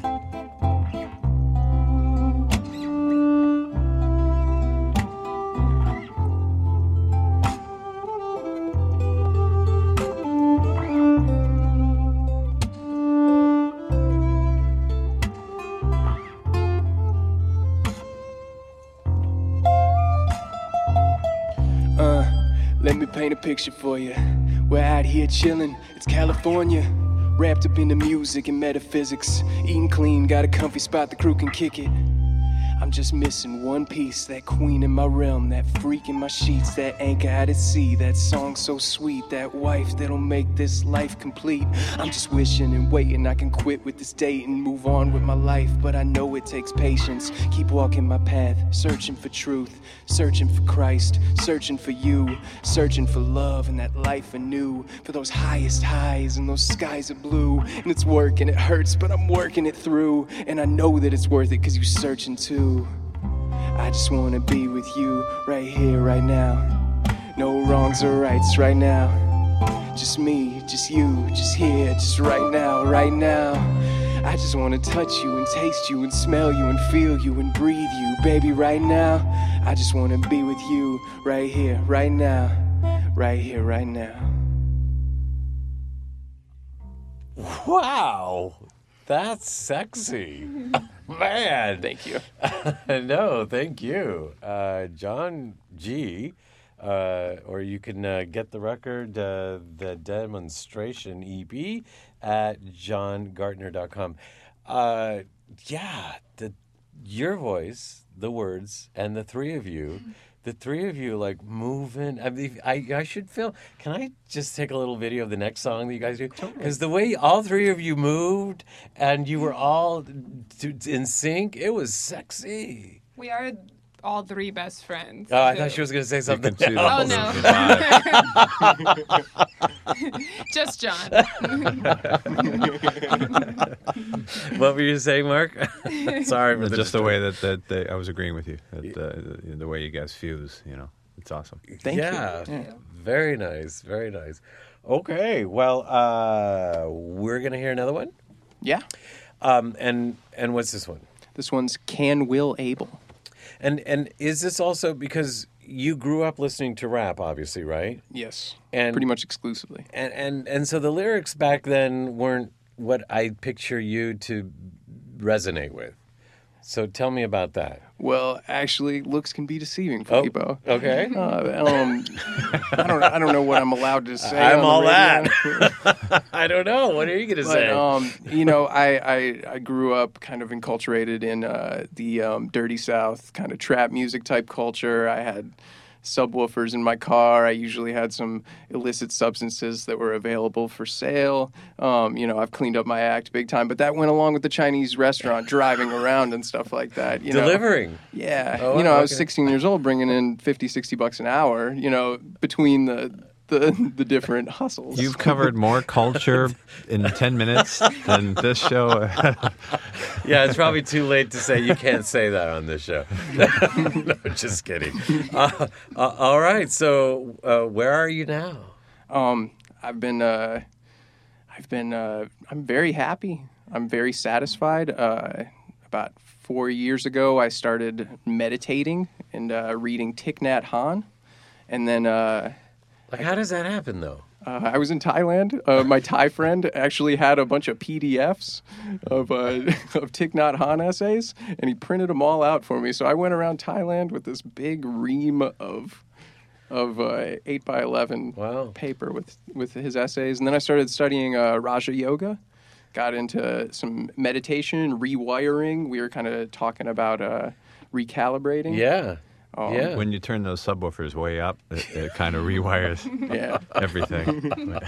Let me paint a picture for you. We're out here chilling, it's California. Wrapped up in the music and metaphysics. Eating clean, got a comfy spot, the crew can kick it. I'm just missing one piece, that queen in my realm, that freak in my sheets, that anchor out at sea, that song so sweet, that wife that'll make this life complete. I'm just wishing and waiting I can quit with this date and move on with my life, but I know it takes patience. Keep walking my path, searching for truth, searching for Christ, searching for you, searching for love and that life anew, for those highest highs and those skies are blue. And it's work and it hurts, but I'm working it through, and I know that it's worth it cause you're searching too. I just wanna be with you, right here, right now. No wrongs or rights, right now. Just me, just you, just here, just right now, right now. I just wanna touch you and taste you and smell you and feel you and breathe you, baby, right now. I just wanna be with you, right here, right now. Right here, right now. Wow, that's sexy. Man. Thank you. No, thank you. Uh, John G., uh, or you can uh, get the record, uh, the Demonstration E P, at john gartner dot com. Uh, yeah, the, your voice, the words, and the three of you, the three of you like moving. I mean, I, I should film. Can I just take a little video of the next song that you guys do? Because the way all three of you moved and you were all in sync, it was sexy. We are all three best friends. Oh, I so- thought she was going to say You something can see the else. Oh, no. vibe. Just John. What were you saying, Mark? Sorry for the Just the disturb- way that, that they, I was agreeing with you. That, uh, the, the way you guys fuse, you know, it's awesome. Thank yeah, you. Yeah. very nice, very nice. Okay, well, uh, we're going to hear another one. Yeah. Um, and and what's this one? This one's Can Will Able. And and is this also because you grew up listening to rap, obviously, right? Yes. And Pretty much exclusively. And and and so the lyrics back then weren't what I picture you to resonate with. So tell me about that. Well, actually, looks can be deceiving, Oh, Filippo. okay. Uh, um, I don't. I don't know what I'm allowed to say. I'm on the all radio. that. I don't know. What are you going to But say? um, you know, I, I I grew up kind of enculturated in uh, the um, dirty South kind of trap music type culture. I had subwoofers in my car. I usually had some illicit substances that were available for sale. Um, you know, I've cleaned up my act big time, but that went along with the Chinese restaurant, driving around and stuff like that. You know? Delivering. Yeah. Oh, you know, I was okay. sixteen years old, bringing in fifty, sixty bucks an hour, you know, between the the, the different hustles. You've covered more culture in ten minutes than this show. Yeah, it's probably too late to say you can't say that on this show. No, just kidding. Uh, uh, all right, so uh, where are you now? Um, I've been, uh, I've been, uh, I'm very happy. I'm very satisfied. Uh, about four years ago, I started meditating and uh, reading Thich Nhat Hanh. And then uh, Like, how does that happen, though? uh, I was in Thailand. Uh, my Thai friend actually had a bunch of P D Fs of, uh, of Thich Nhat Hanh essays, and he printed them all out for me. So I went around Thailand with this big ream of of uh, eight by eleven Wow. paper with, with his essays. And then I started studying uh, Raja Yoga, got into some meditation, rewiring. We were kind of talking about uh, recalibrating. Yeah. Um, yeah. When you turn those subwoofers way up, it, it kind of rewires Yeah. everything.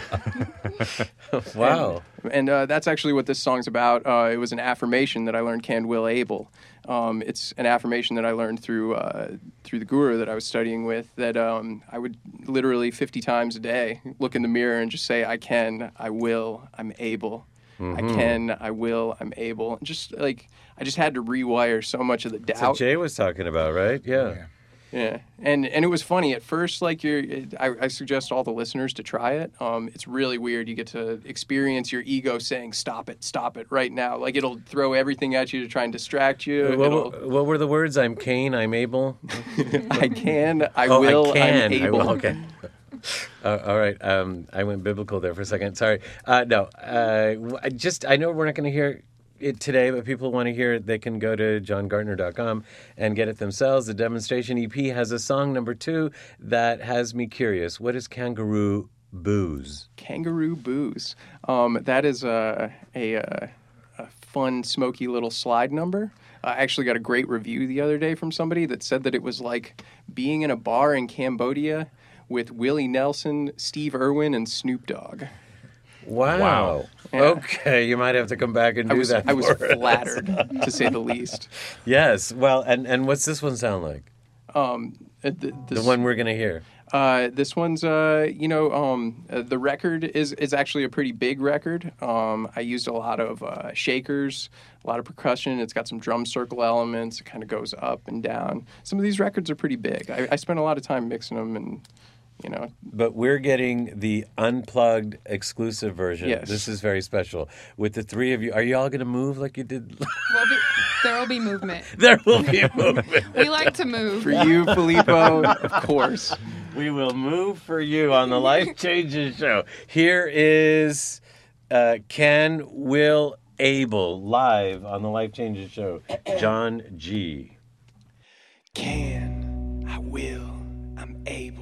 Wow. And uh, that's actually what this song's about. Uh, it was an affirmation that I learned Can Will Able. Um, it's an affirmation that I learned through uh, through the guru that I was studying with, that um, I would literally fifty times a day look in the mirror and just say, I can, I will, I'm able. I can, I will, I'm able. And just like, I just had to rewire so much of the That's what doubt. Jay was talking about, right? Yeah. Yeah, and and it was funny at first. Like you're, it, I, I suggest all the listeners to try it. Um, it's really weird. You get to experience your ego saying, "Stop it, stop it, right now!" Like it'll throw everything at you to try and distract you. What, It'll- were- what were the words? I'm Kane, I'm able. I can, I oh, will, I can. I'm able. I will. Okay. Uh, all right. Um, I went biblical there for a second. Sorry. Uh, no. Uh, I just I know we're not going to hear it today, but people want to hear it. They can go to john gartner dot com and get it themselves. The demonstration E P has a song number two that has me curious. What is Kangaroo Booze? Kangaroo Booze. Um, that is a, a, a, a fun, smoky little slide number. I actually got a great review the other day from somebody that said that it was like being in a bar in Cambodia with Willie Nelson, Steve Irwin, and Snoop Dogg. Wow. Wow. Yeah. Okay, you might have to come back and I do was that. I was for us. flattered, to say the least. Yes. Well, and, and what's this one sound like? Um, uh, th- The this, one we're going to hear. Uh, this one's, uh, you know, um, uh, the record is, is actually a pretty big record. Um, I used a lot of uh, shakers, a lot of percussion. It's got some drum circle elements. It kind of goes up and down. Some of these records are pretty big. I, I spent a lot of time mixing them, and you know. But we're getting the unplugged exclusive version. Yes. This is very special. With the three of you, are you all going to move like you did? We'll be, there will be movement. There will be movement. We like to move. For you, Filippo, of course. We will move for you on the Life Changes Show. Here is uh, Can, Will, Able, live on the Life Changes Show. John G. Can, I will, I'm able.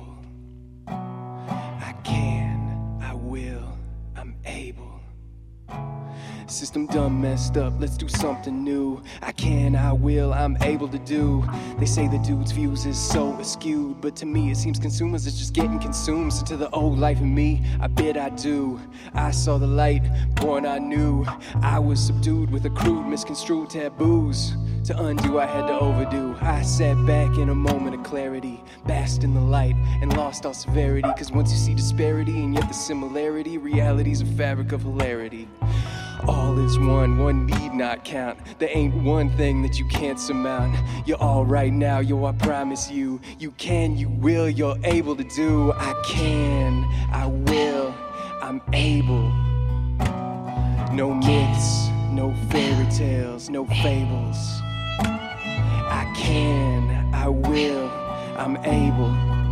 I can, I will, I'm able. System done messed up, let's do something new. I can, I will, I'm able to do. They say the dude's views is so askewed, but to me it seems consumers is just getting consumed. So to the old life in me, I bet I do. I saw the light, born I knew. I was subdued with a crude, misconstrued taboos. To undo, I had to overdo. I sat back in a moment of clarity, basked in the light and lost all severity. Cause once you see disparity and yet the similarity, reality's a fabric of hilarity. All is one, one need not count. There ain't one thing that you can't surmount. You're all right now, yo, I promise you. You can, you will, you're able to do. I can, I will, I'm able. No myths, no fairy tales, no fables. I can, I will, I'm able.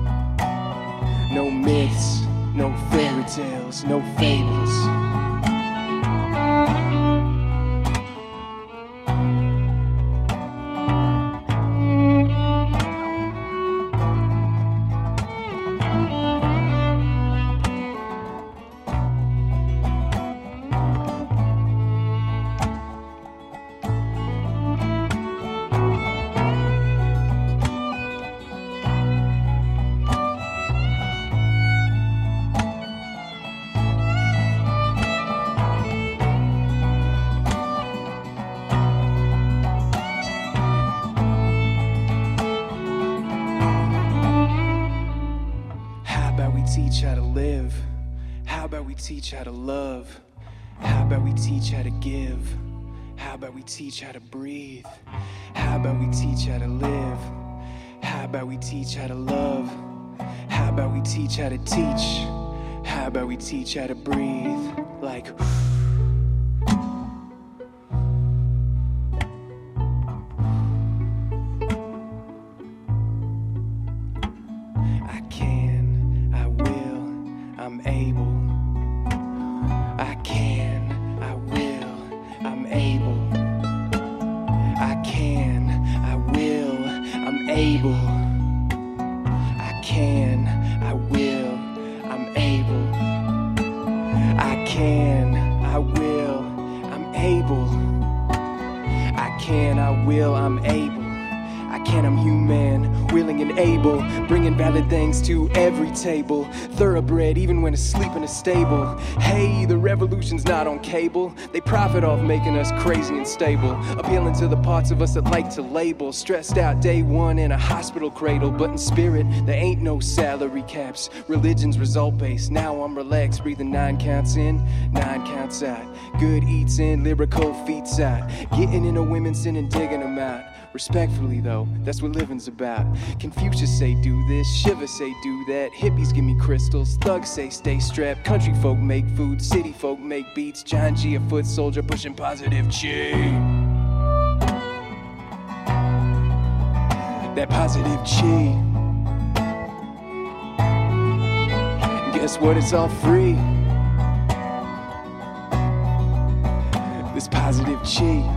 No myths, no fairy tales, no fables. Teach how to live. How about we teach how to love? How about we teach how to give? How about we teach how to breathe? How about we teach how to live? How about we teach how to love? How about we teach how to teach? How about we teach how to breathe? Like things to every table, thoroughbred even when asleep in a stable. Hey, the revolution's not on cable. They profit off making us crazy and stable, appealing to the parts of us that like to label. Stressed out day one in a hospital cradle, but in spirit there ain't no salary caps. Religion's result based. Now I'm relaxed, breathing nine counts in, nine counts out. Good eats in, lyrical feats out. Getting into women's sin and digging them out. Respectfully though, that's what living's about. Confucius say do this, Shiva say do that. Hippies give me crystals, thugs say stay strapped. Country folk make food, city folk make beats. John G, a foot soldier pushing positive chi. That positive chi. And guess what, it's all free. This positive chi.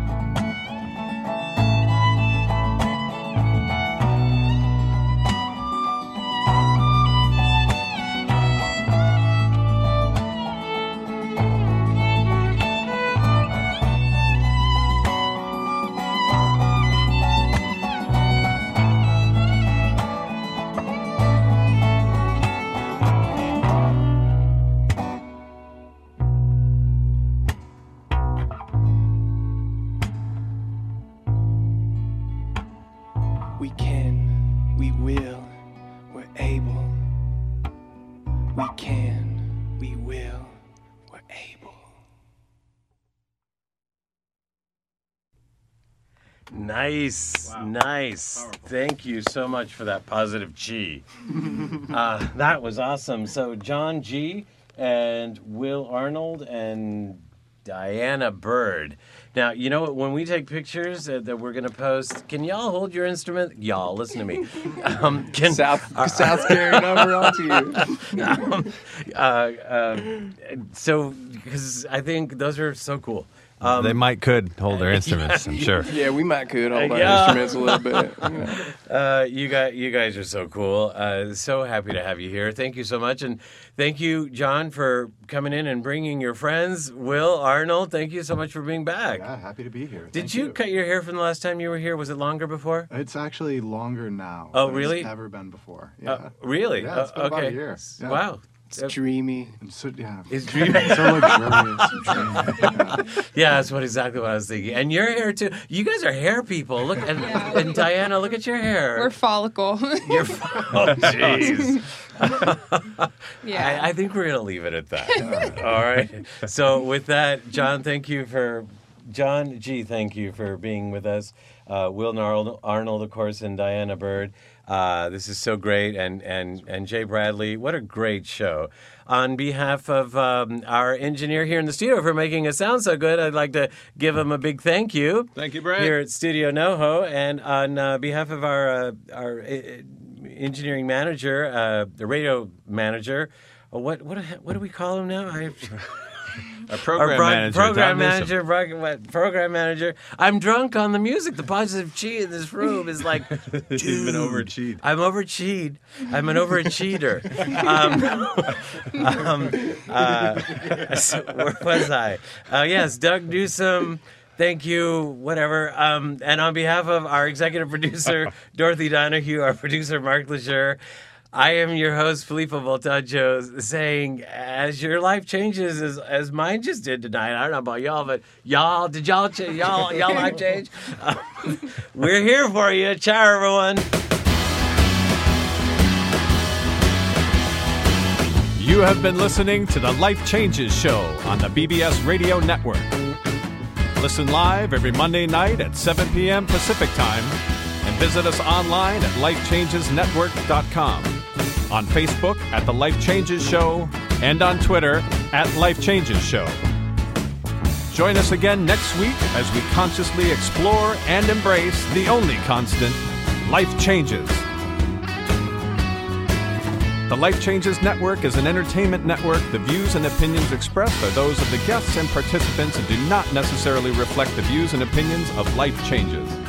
Nice, wow. nice. Powerful. Thank you so much for that positive chi. uh, that was awesome. So John G. and Will Arnold and Diana Bird. Now, you know what? When we take pictures uh, that we're going to post, can y'all hold your instrument? Y'all, listen to me. Um, can, South, uh, South carrying over onto you. um, uh, uh, so, because I think those are so cool. Um, they might could hold their instruments, yeah, I'm sure. Yeah, we might could hold our yeah. instruments a little bit. You know. uh, you guys, you guys are so cool. Uh, so happy to have you here. Thank you so much, and thank you, John, for coming in and bringing your friends. Will, Arnold, thank you so much for being back. Yeah, happy to be here. Did you, you cut your hair from the last time you were here? Was it longer before? It's actually longer now. Oh, than really? It's never been before. Yeah. Uh, really? Yeah, it's been uh, okay. about a year. Yeah. Wow. It's dreamy. It's so, yeah. It's dreamy. So luxurious. and dreamy. Yeah, that's what exactly what I was thinking. And your hair too. You guys are hair people. Look, and, Yeah. and Diana, look at your hair. We're follicle. You're, oh, jeez. Yeah. I, I think we're gonna leave it at that. All right. So with that, John, thank you for John G. Thank you for being with us. Uh, Will Arnold, Arnold, of course, and Diana Bird. Uh, this is so great, and and and Jay Bradley. What a great show! On behalf of um, our engineer here in the studio for making us sound so good, I'd like to give him a big thank you. Thank you, Brad. Here at Studio NoHo, and on uh, behalf of our uh, our uh, engineering manager, uh, the radio manager. Uh, what what what do we call him now? I, Our program our bro- manager. program Tom Newsom. manager, program, program manager. I'm drunk on the music. The positive chi in this room is like, He's been overcheated. I'm overcheated. I'm an overcheater. um, um, uh, so where was I? Uh, yes, Doug Newsom. Thank you, whatever. Um, and on behalf of our executive producer, Dorothy Donahue, our producer, Mark Lejeune, I am your host, Filippo Voltaggio, saying, as your life changes, as, as mine just did tonight, I don't know about y'all, but y'all, did y'all, ch- y'all, y'all life change? Uh, we're here for you. Ciao, everyone. You have been listening to the Life Changes Show on the B B S Radio Network. Listen live every Monday night at seven p.m. Pacific Time and visit us online at life changes network dot com, on Facebook at The Life Changes Show, and on Twitter at Life Changes Show. Join us again next week as we consciously explore and embrace the only constant, life changes. The Life Changes Network is an entertainment network. The views and opinions expressed are those of the guests and participants and do not necessarily reflect the views and opinions of Life Changes.